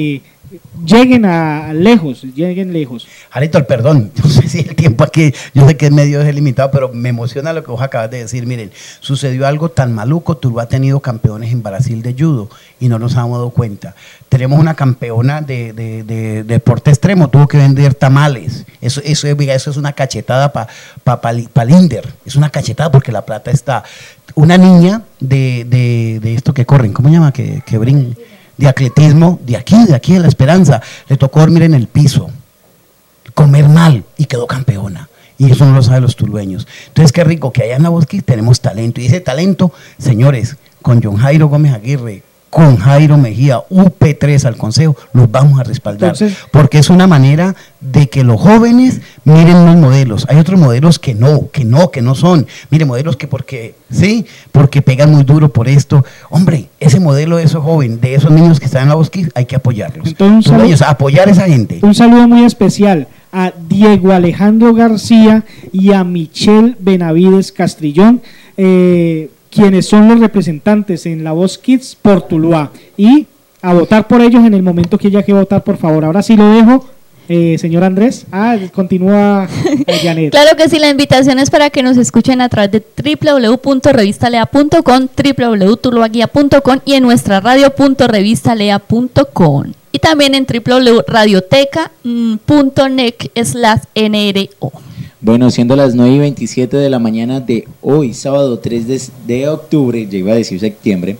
S2: lleguen a lejos, lleguen lejos.
S5: Arístol, perdón, no sé si el tiempo aquí, yo sé que el medio es limitado, pero me emociona lo que vos acabas de decir. Miren, sucedió algo tan maluco. Tuluá ha tenido campeones en Brasil de judo y no nos hemos dado cuenta. Tenemos una campeona de, de, de, de deporte extremo, tuvo que vender tamales. Eso, eso, eso es una cachetada para pa, pa, pa Linder, es una cachetada porque la plata está. Una niña de, de, de esto que corren, ¿cómo se llama? Que, que brin, de atletismo, de aquí, de aquí de La Esperanza, le tocó dormir en el piso, comer mal y quedó campeona. Y eso no lo saben los tulueños. Entonces, qué rico que allá en la Bosque tenemos talento. Y ese talento, señores, con John Jairo Gómez Aguirre, con Jairo Mejía, U P tres al Consejo, los vamos a respaldar. Entonces, porque es una manera de que los jóvenes miren los modelos. Hay otros modelos que no, que no, que no son. Miren, modelos que porque, sí, porque pegan muy duro por esto. Hombre, ese modelo de esos jóvenes, de esos niños que están en la Bosque, hay que apoyarlos. Entonces, saludo, ellos, apoyar a esa gente.
S2: Un saludo muy especial a Diego Alejandro García y a Michelle Benavides Castrillón, eh, quienes son los representantes en La Voz Kids por Tuluá, y a votar por ellos en el momento que haya que votar, por favor. Ahora sí lo dejo, eh, señor Andrés. Ah, continúa eh, Janet.
S8: Claro que sí, la invitación es para que nos escuchen a través de w w w punto revistalea punto com, w w w punto tuluaguía punto com y en nuestra radio punto revistalea punto com. Y también en w w w punto radioteca punto net slash n r o.
S3: Bueno, siendo las nueve y veintisiete de la mañana de hoy, sábado tres de octubre, ya iba a decir septiembre,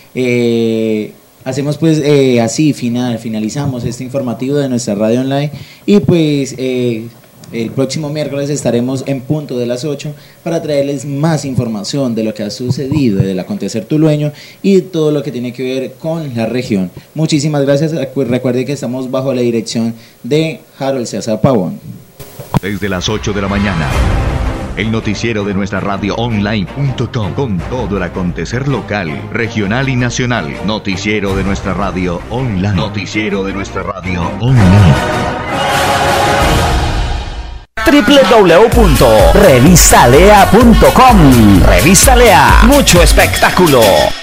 S3: eh, hacemos pues eh, así, final, finalizamos este informativo de nuestra radio online y pues eh, el próximo miércoles estaremos en punto de las ocho para traerles más información de lo que ha sucedido, del acontecer tulueño y todo lo que tiene que ver con la región. Muchísimas gracias, recuerden que estamos bajo la dirección de Harold César Pavón.
S1: Desde las ocho de la mañana, el noticiero de nuestra radio online punto com con todo el acontecer local, regional y nacional. Noticiero de nuestra radio online. Noticiero de nuestra radio online.
S7: w w w punto revisalea punto com. Revisalea, mucho espectáculo.